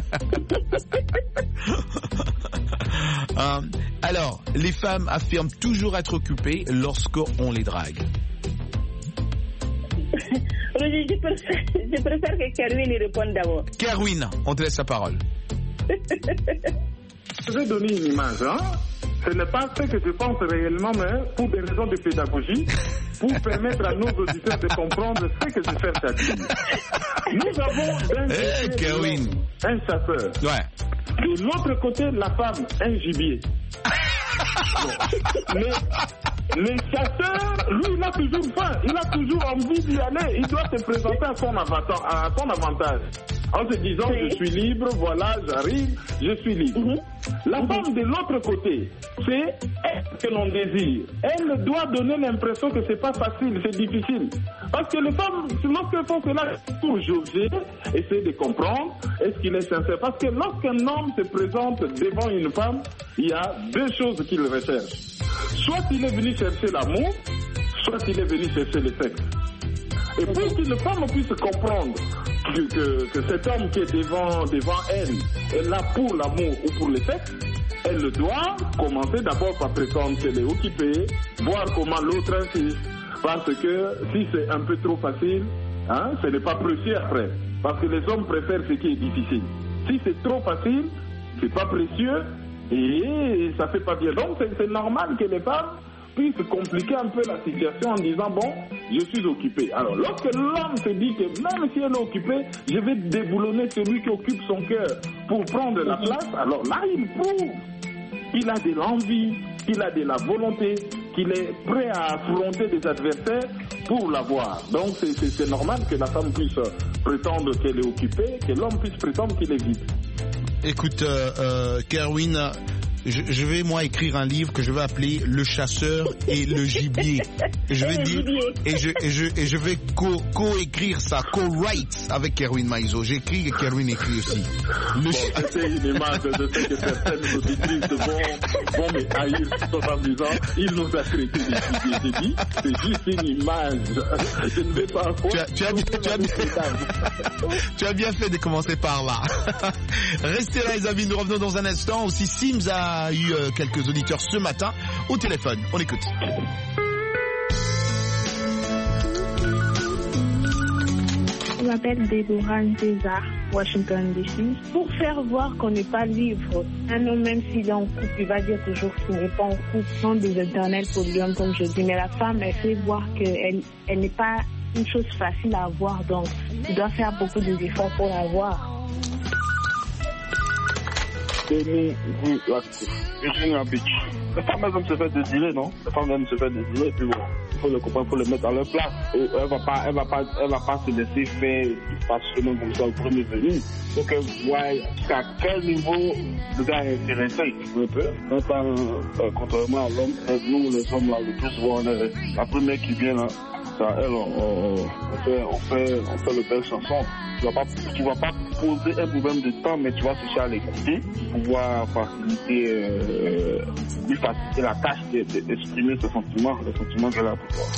A: euh, alors, les femmes affirment toujours être occupées lorsqu'on les drague.
L: Je préfère, je préfère que Kerwin y réponde d'abord.
A: Kerwin, on te laisse la parole.
K: Je vais donner une image. Hein? Ce n'est pas ce que je pense réellement, mais pour des raisons de pédagogie, pour permettre à nos auditeurs de comprendre ce que je cherche à dire. Nous avons d'un
A: hey,
K: côté
A: Kerwin.
K: un chasseur.
A: Ouais.
K: De l'autre côté, la femme, un gibier. Bon. Mais le chasseur, lui, il a toujours faim, il a toujours envie d'y aller, il doit se présenter à son avantage. À son avantage. En se disant, oui. Je suis libre, voilà, j'arrive, je suis libre. Mm-hmm. La mm-hmm. femme de l'autre côté, c'est elle que l'on désire. Elle doit donner l'impression que c'est pas facile, c'est difficile. Parce que les femmes, lorsqu'elles font cela, pour jauger, essayer de comprendre, est-ce qu'il est sincère. Parce que lorsqu'un homme se présente devant une femme, il y a deux choses qu'il recherche. Soit il est venu chercher l'amour, soit il est venu chercher le sexe. Et pour qu'une femme puisse comprendre que, que, que cet homme qui est devant, devant elle est là pour l'amour ou pour le sexe, elle doit commencer d'abord par prétendre qu'elle est occupée, voir comment l'autre insiste. Parce que si c'est un peu trop facile, hein, ce n'est pas précieux après. Parce que les hommes préfèrent ce qui est difficile. Si c'est trop facile, c'est pas précieux et ça fait pas bien. Donc c'est, c'est normal que les femmes puissent compliquer un peu la situation en disant bon, je suis occupé. Alors lorsque l'homme se dit que même si elle est occupée, je vais déboulonner celui qui occupe son cœur pour prendre la place, alors là il prouve qu'il a de l'envie, qu'il a de la volonté, qu'il est prêt à affronter des adversaires pour l'avoir. Donc c'est, c'est, c'est normal que la femme puisse prétendre qu'elle est occupée, que l'homme puisse prétendre qu'il est vide.
A: Écoute, euh, euh, Kerwin, je, je vais moi écrire un livre que je vais appeler Le chasseur et le gibier. Et je vais
L: et
A: dire et je et je et je vais co co-écrire ça, co-write avec Kerwin Maizo. J'écris et Kerwin écrit aussi.
K: Le bon, c'est une image de ce que certaines auditrices vont vont me haïr tout en disant il nous a traité des gibiers. J'ai dit c'est juste une image. Je ne vais pas.
A: Tu as tu as tu as bien, tu as bien fait de commencer par là. Restez là les amis, nous revenons dans un instant. Aussi Sims a eu euh, quelques auditeurs ce matin au téléphone. On écoute.
R: Je m'appelle Déborah César, Washington D C. Pour faire voir qu'on n'est pas libre, un homme même s'il est en couple, il va dire toujours qu'il n'est pas en couple, sans des éternels polygames comme je dis. Mais la femme, elle fait voir qu'elle elle n'est pas une chose facile à avoir, donc tu dois faire beaucoup d'efforts pour l'avoir.
K: La femme même se fait désirer, non? La femme même se fait désirer, puis bon, il faut le comprendre, il faut le mettre à leur place. Et elle va pas, elle va pas, elle va pas se laisser faire facilement comme ça au premier venu. Il faut qu'elle voie jusqu'à quel niveau le gars est intéressé. Un peu. Maintenant, euh, contrairement à l'homme, nous les hommes là, le plus souvent, on est la première qui vient là. Ça, elle, on, on, on fait, on fait, on fait le bel chanson. Tu vas pas, tu vas pas poser un problème de temps, mais tu vas chercher à l'écouter pour pouvoir faciliter, euh, lui faciliter la tâche d'exprimer ses sentiments, les sentiments qu'elle a pour toi.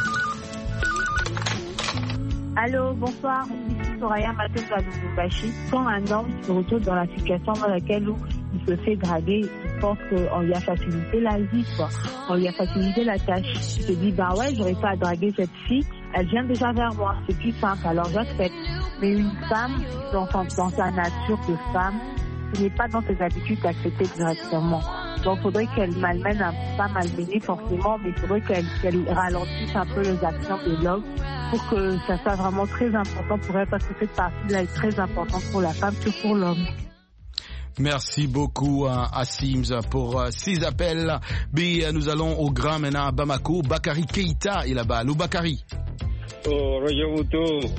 R: Allô, bonsoir, ici Soraya Matou Lubumbashi. Quand un homme se retrouve dans la situation dans laquelle où il se fait draguer, il pense qu'on lui a facilité la vie, quoi. On lui a facilité la tâche. Il se dit, bah ouais, j'aurais pas à draguer cette fille, elle vient déjà vers moi, c'est plus simple, alors j'accepte. Mais une femme, dans, dans sa nature de femme, ce n'est pas dans ses habitudes d'accepter directement. Donc il faudrait qu'elle malmène, pas malmener forcément, mais il faudrait qu'elle qu'elle ralentisse un peu les actions de l'homme pour que ça soit vraiment très important pour elle, parce que cette partie-là est très importante pour la femme que pour l'homme.
A: Merci beaucoup à, à Sims pour euh, ces appels. Mais euh, nous allons au grand maintenant à Bamako. Bakary Keïta est là-bas. Allô Bakary.
S: Oh, Roger Moutou.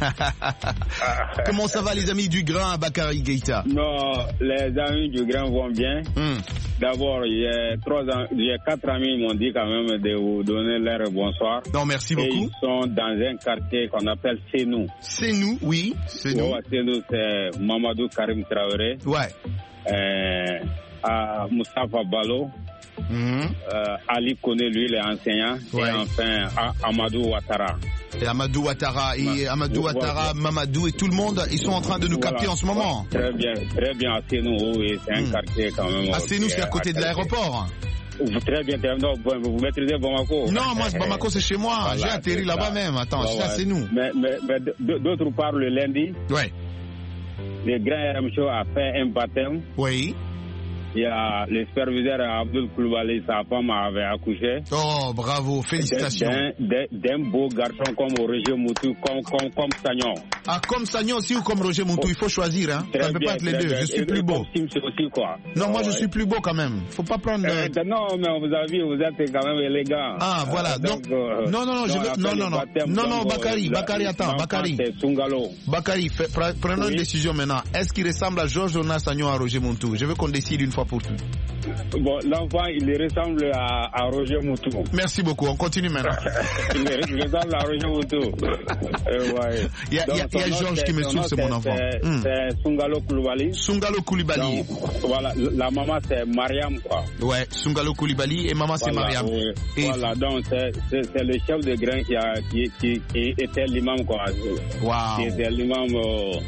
A: Comment ça va les amis du Grand, Bakary Keïta?
S: Non, les amis du Grand vont bien. Mm. D'abord, j'ai trois, j'ai quatre amis qui m'ont dit quand même de vous donner leur bonsoir.
A: Non, merci beaucoup.
S: Et ils sont dans un quartier qu'on appelle Senou.
A: Senou, oui, Senou.
S: Ouais, Senou, c'est Mamadou Karim Traoré.
A: Ouais.
S: Euh, à Moustapha Balo.
A: Mmh.
S: Euh, Ali Kone, lui, il est enseignant. Ouais. Et enfin, Amadou Ouattara.
A: Et Amadou Ouattara, et Ma Amadou Ouattara, Mamadou et tout le monde, ils sont en train de nous voilà. capter en ce moment.
S: Très bien, très bien. À Senou, oui, c'est un mmh. quartier quand même.
A: À Senou, c'est à côté de l'aéroport.
S: Très bien, très bien. Vous, vous maîtrisez Bamako?
A: Non, moi, Bamako, c'est chez moi. Voilà, j'ai atterri là-bas même. Attends, c'est à Senou.
S: Mais, mais, mais d'autres part, le lundi,
A: ouais.
S: le grand R M Show a fait un baptême.
A: Oui.
S: Il y a le superviseur Abdul Koulibaly, sa femme avait accouché.
A: Oh, bravo, félicitations.
S: D'un beau garçon comme Roger Moutou, comme, comme, comme Sagnon.
A: Ah, comme Sagnon aussi ou comme Roger Moutou, il faut choisir, hein. Ça ne peut pas être les deux, bien. Je suis et plus beau.
S: Aussi, quoi.
A: Non, ah, moi, ouais. je suis plus beau quand même. Faut pas prendre.
S: Euh, euh... Non, mais on vous a vu, vous êtes quand même élégant.
A: Ah, voilà. Euh, donc, euh, non, non, non, je veux. Non, non, non. Non, non, Bakary, Bakary, attends, Bakary. Bakary, prenons une décision maintenant. Est-ce qu'il ressemble à Georges Jonas Sagnon à Roger Moutou? Je veux qu'on décide une fois pour toutes.
S: Bon, l'enfant, il ressemble à, à Roger Moutou.
A: Merci beaucoup, on continue maintenant.
S: Il ressemble à Roger Moutou. Euh, ouais.
A: Il y a, Donc, y a, y a Georges qui me souffle, c'est mon enfant.
S: C'est hmm. Sungalo Koulibaly.
A: Sungalo Koulibaly.
S: Donc, voilà, la maman c'est Mariam, quoi.
A: Ouais, Sungalo Koulibaly et maman c'est
S: voilà,
A: Mariam.
S: Oui.
A: Et...
S: Voilà, donc c'est, c'est, c'est le chef de grain qui, a, qui, qui, qui était l'imam, quoi.
A: Wow.
S: Qui était l'imam. Euh,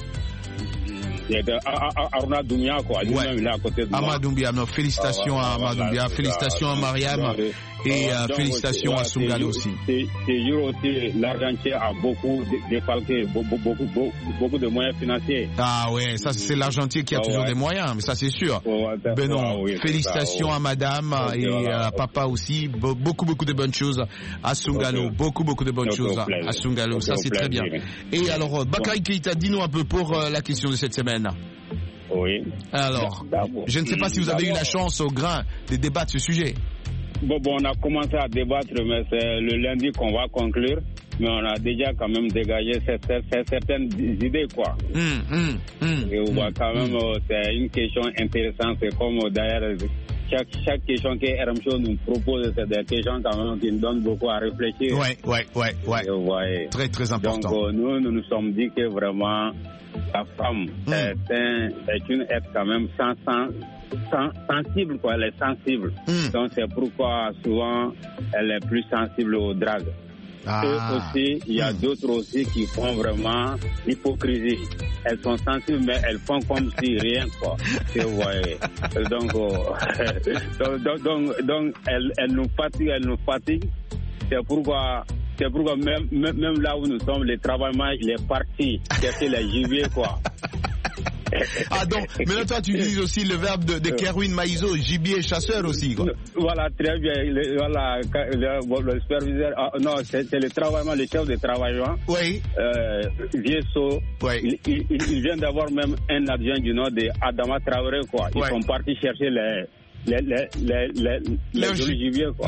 S: Aruna Doumbia, quoi. Lui-même, ouais. Il est à côté de moi.
A: Ahmad Doumbia, non, félicitations ah, voilà, à Ahmad Doumbia, voilà, félicitations à Mariam donc, et euh, donc, félicitations voilà, à Sungalo aussi.
S: C'est jour aussi, l'Argentine a beaucoup défalqué, beaucoup, beaucoup, beaucoup, beaucoup de moyens financiers.
A: Ah ouais, ça c'est l'Argentine qui a ah, toujours ouais. des moyens, mais ça c'est sûr. Ouais, ben non, ah, oui, félicitations ça, ouais. à Madame okay, et voilà. à Papa aussi, Be beaucoup, beaucoup de bonnes choses à Sungalo, okay. beaucoup, beaucoup de bonnes okay, choses okay, à Sungalo, okay, ça c'est très bien. Et alors, Bakary Keïta, dis-nous un peu pour euh, la question de cette semaine.
S: Oui.
A: Alors, je ne sais pas si vous avez eu la chance au Grain de débattre ce sujet.
S: Bon, bon, on a commencé à débattre, mais c'est le lundi qu'on va conclure. mais on a déjà quand même dégagé certaines idées, quoi.
A: Mmh, mmh, mmh,
S: Et on voit
A: mmh,
S: quand même,
A: mmh.
S: c'est une question intéressante, c'est comme d'ailleurs, chaque, chaque question que R M Show nous propose, c'est des questions quand même qui nous donnent beaucoup à réfléchir.
A: Ouais, ouais, ouais, ouais.
S: Vous voyez.
A: Très, très important.
S: Donc, euh, nous, nous nous sommes dit que vraiment, la femme
A: mmh.
S: est, un, est une être quand même sans, sans, sans, sensible, quoi. Elle est sensible. Mmh. Donc, c'est pourquoi souvent, elle est plus sensible aux dragues. Ah. Et aussi, il y a mmh. d'autres aussi qui font vraiment l'hypocrisie. Elles sont sensibles, mais elles font comme si rien, quoi. Vous voyez. Donc, euh, donc, donc, donc, donc elles, elles nous fatiguent, elles nous fatiguent. C'est pourquoi, c'est pourquoi même, même, même là où nous sommes, le travail, il est parti chercher les gibiers, quoi.
A: Ah donc, mais là toi tu utilises aussi le verbe de, de Kerwin Maïzo, gibier chasseur aussi, quoi.
S: Voilà, très bien. Le, voilà, le, le superviseur, ah, non, c'est, c'est le travaillement, le chef de travaillement.
A: Oui.
S: Euh, Viesso.
A: Oui.
S: Il, il, il vient d'avoir même un adjoint du nom de Adama Traoré, quoi. Ils ouais. sont partis chercher les, les, les, les, les, les jolis gibiers, quoi.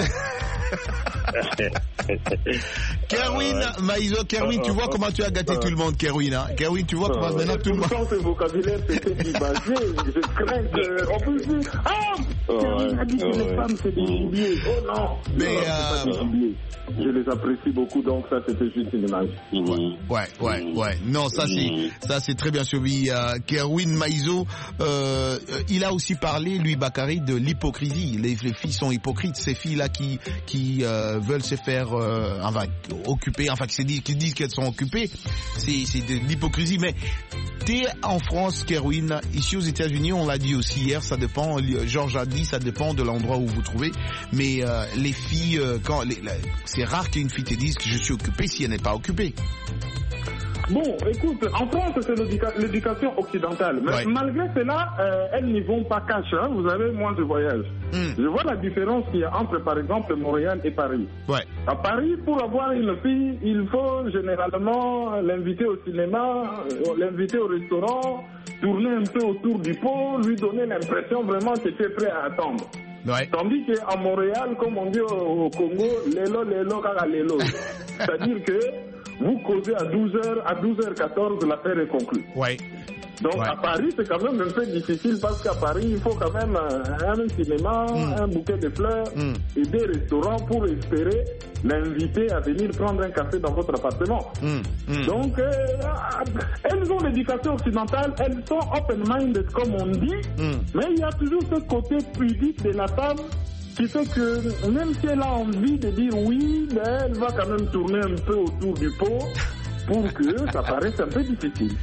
A: Kerwin Maïzo, Kerwin, tu vois comment tu as gâté tout le monde, Kerwin, hein? Kerwin, tu vois comment euh, maintenant tout le monde.
K: Quand ce vocabulaire c'était imagé, je crains qu'on puisse dire ah, Kerwin a dit que les femmes c'est des gibiers. Oh non,
A: mais
K: non,
A: euh...
K: c'est pas des gibiers. Je les apprécie beaucoup, donc ça c'était juste une image.
A: Ouais, ouais, ouais. Non, ça c'est, ça c'est très bien suivi. Euh, Kerwin Maïzo, euh, il a aussi parlé, lui Bakary, de l'hypocrisie. Les, les filles sont hypocrites, ces filles-là qui, qui euh, veulent se faire, euh, enfin, occuper, enfin, qui, disent, qui disent qu'elles sont occupées. C'est, c'est de l'hypocrisie. Mais t'es en France, Kerwin, ici aux États-Unis, on l'a dit aussi hier, ça dépend. Georges a dit, ça dépend de l'endroit où vous vous trouvez. Mais euh, les filles, euh, quand les, la, c'est rare qu'une fille te dise que je suis occupée si elle n'est pas occupée.
K: Bon, écoute, en France, c'est l'éduca- l'éducation occidentale. Mais ouais. malgré cela, euh, elles n'y vont pas cash. Hein. Vous savez, moi, je voyage. Mm. Je vois la différence qu'il y a entre, par exemple, Montréal et Paris.
A: Ouais.
K: À Paris, pour avoir une fille, il faut généralement l'inviter au cinéma, l'inviter au restaurant, tourner un peu autour du pot, lui donner l'impression vraiment que tu es prêt à attendre.
A: Ouais.
K: Tandis qu'à Montréal, comme on dit au Congo, lélo, lélo, kaka, lélo. C'est-à-dire que vous causez à douze heures, à douze heures quatorze, l'affaire est conclue.
A: Ouais.
K: Donc
A: ouais.
K: à Paris, c'est quand même un peu difficile parce qu'à Paris, il faut quand même un, un cinéma, mm. un bouquet de fleurs mm. et des restaurants pour espérer l'inviter à venir prendre un café dans votre appartement. Mm. Mm. Donc, euh, elles ont l'éducation occidentale, elles sont open-minded comme on dit, mm. mais il y a toujours ce côté pudique de la femme qui fait que même si elle a envie de dire oui, ben elle va quand même tourner un peu autour du pot pour que ça paraisse un peu difficile.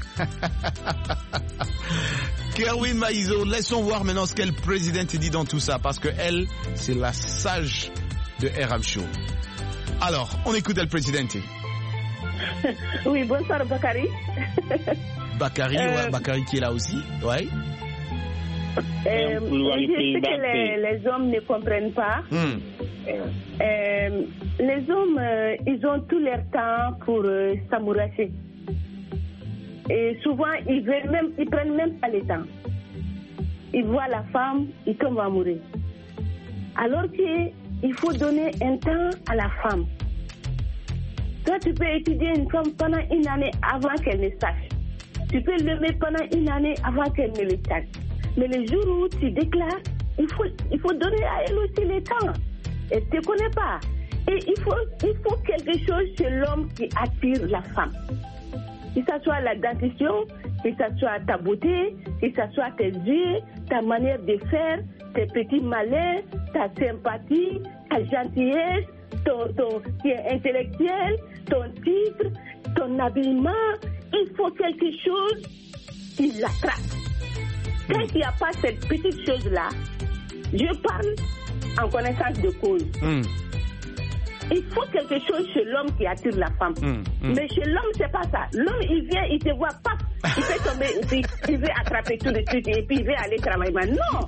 A: Kerwin Maïzo, laissons voir maintenant ce que le président dit dans tout ça, parce que elle, c'est la sage de R M Show. Alors, on écoute le président.
L: Oui, bonsoir Bakary.
A: Bakary, euh... ouais, Bakary qui est là aussi, ouais.
L: Euh, je sais que les, les hommes ne comprennent pas. Mm. Euh, les hommes, euh, ils ont tout leur temps pour euh, s'amouracher. Et souvent, ils veulent même, ils prennent même pas le temps. Ils voient la femme, ils tombent amoureux. Alors qu'il faut donner un temps à la femme. Toi, tu peux étudier une femme pendant une année avant qu'elle ne sache. Tu peux l'aimer pendant une année avant qu'elle ne le sache. Mais le jour où tu déclares, il faut, il faut donner à elle aussi le temps. Elle ne te connaît pas. Et il faut, il faut quelque chose chez l'homme qui attire la femme. Que ce soit la dentition, que ce soit ta beauté, que ce soit tes yeux, ta manière de faire, tes petits malins, ta sympathie, ta gentillesse, ton, ton, qui est intellectuel, ton titre, ton habillement. Il faut quelque chose qui l'attrape. Quand il n'y a pas cette petite chose-là, je parle en connaissance de cause. Mm. Il faut quelque chose chez l'homme qui attire la femme. Mm. Mm. Mais chez l'homme, c'est pas ça. L'homme, il vient, il te voit, paf, il fait tomber, et puis il veut attraper tout de suite, et puis il veut aller travailler. Mais non!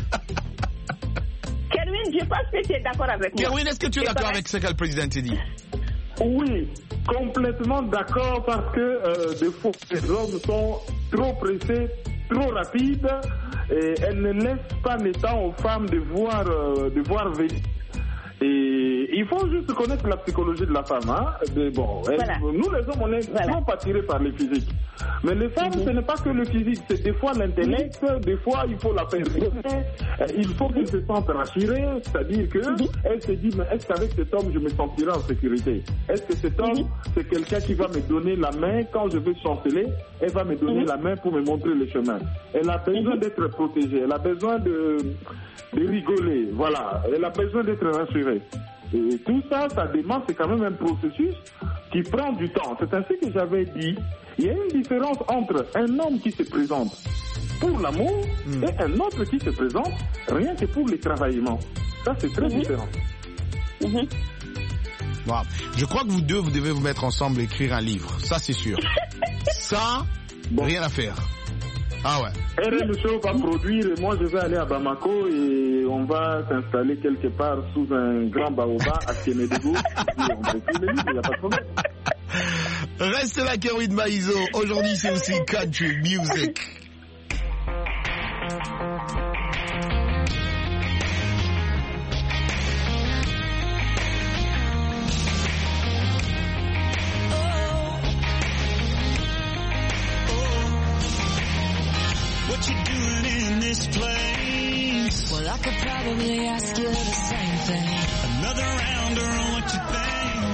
L: Kerwin, je pense que tu es d'accord avec moi.
A: Kerwin, est-ce que tu es d'accord avec ce que le président te dit?
K: Oui, complètement d'accord, parce que euh, des fois, les hommes sont trop pressés, trop rapides, et elles ne laissent pas le temps aux femmes de voir, euh, de voir venir. Et il faut juste connaître la psychologie de la femme. Hein. De, bon, elle, voilà. Nous les hommes, on est voilà. souvent attirés par le physique. Mais les femmes, mm-hmm. ce n'est pas que le physique, c'est des fois l'intellect, mm-hmm. des fois il faut la faire rêver, il faut qu'elle se sente rassurée, c'est-à-dire que mm-hmm. elle se dit, mais est-ce qu'avec cet homme je me sentirai en sécurité? Est-ce que cet homme, mm-hmm. c'est quelqu'un qui va me donner la main quand je vais chanceler? Elle va me donner mm-hmm. la main pour me montrer le chemin. Elle a besoin mm-hmm. d'être protégée, elle a besoin de, de rigoler, voilà, elle a besoin d'être rassurée. Et tout ça, ça demande, c'est quand même un processus qui prend du temps. C'est ainsi que j'avais dit, il y a une différence entre un homme qui se présente pour l'amour mmh. et un autre qui se présente rien que pour le travaillement. Ça, c'est très mmh. différent.
A: Mmh. Wow. Je crois que vous deux, vous devez vous mettre ensemble et écrire un livre. Ça, c'est sûr. Ça, bon. Rien à faire. Ah ouais.
K: R M Show va produire et moi je vais aller à Bamako et on va s'installer quelque part sous un grand baobab à Kémédougou et on peut plus le livre, il n'y a pas de problème.
A: Reste là, Kerwin Maïso. Aujourd'hui, c'est aussi country music.
T: What you doing in this place? Well, I could probably ask you the same thing. Another round or what you think?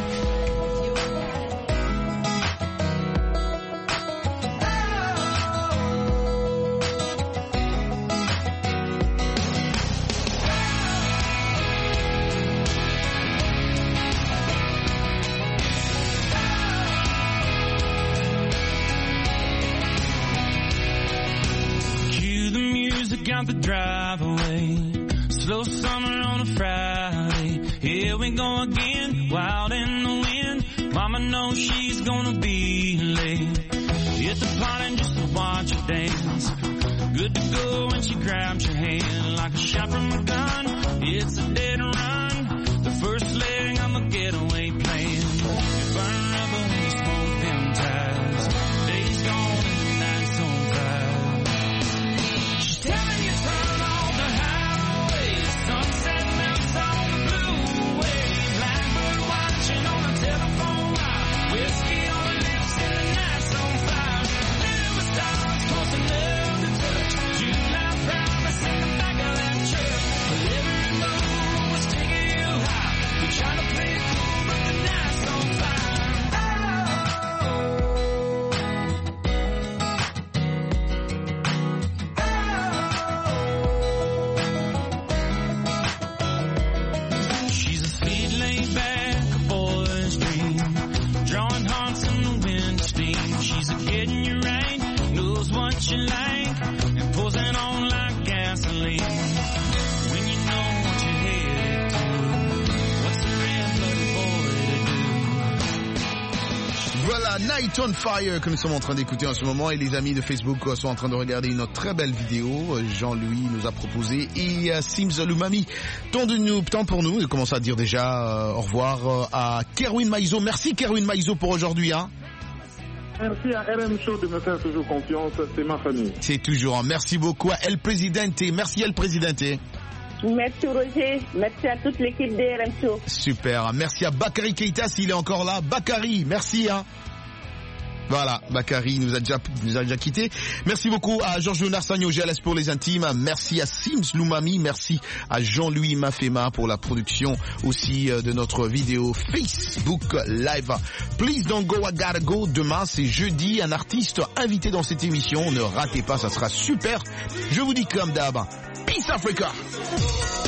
T: Got the drive away. Slow summer on a Friday. Here we go again, wild in the wind. Mama knows she's gonna be late. Hit the party just to watch her dance. Good to go when she grabs your hand like a shot from a gun. It's a dead run. The first leg of a getaway plan. You burn rubber when you smoke them ties. Days gone and the night's on fire. She's telling
A: Night on Fire que nous sommes en train d'écouter en ce moment et les amis de Facebook sont en train de regarder une très belle vidéo. Jean-Louis nous a proposé et uh, Sims Lumami temps, de nous, temps pour nous de commencer à dire déjà uh, au revoir uh, à Kerwin Maïso. Merci Kerwin Maïso pour aujourd'hui. Hein.
K: Merci à R M Show de me faire toujours confiance, c'est ma famille.
A: C'est toujours. Merci beaucoup à El Presidente. Merci El Presidente.
L: Merci Roger, merci à toute l'équipe de R M Show.
A: Super, merci à Bakary Keita s'il est encore là. Bakary, merci hein. Voilà, Bakary nous a déjà, nous a déjà quitté. Merci beaucoup à Georges Narsagno, G L S pour les intimes. Merci à Sims Lumami. Merci à Jean-Louis Mafema pour la production aussi de notre vidéo Facebook Live. Please don't go, I gotta go. Demain, c'est jeudi. Un artiste invité dans cette émission. Ne ratez pas, ça sera super. Je vous dis comme d'hab, Peace Africa.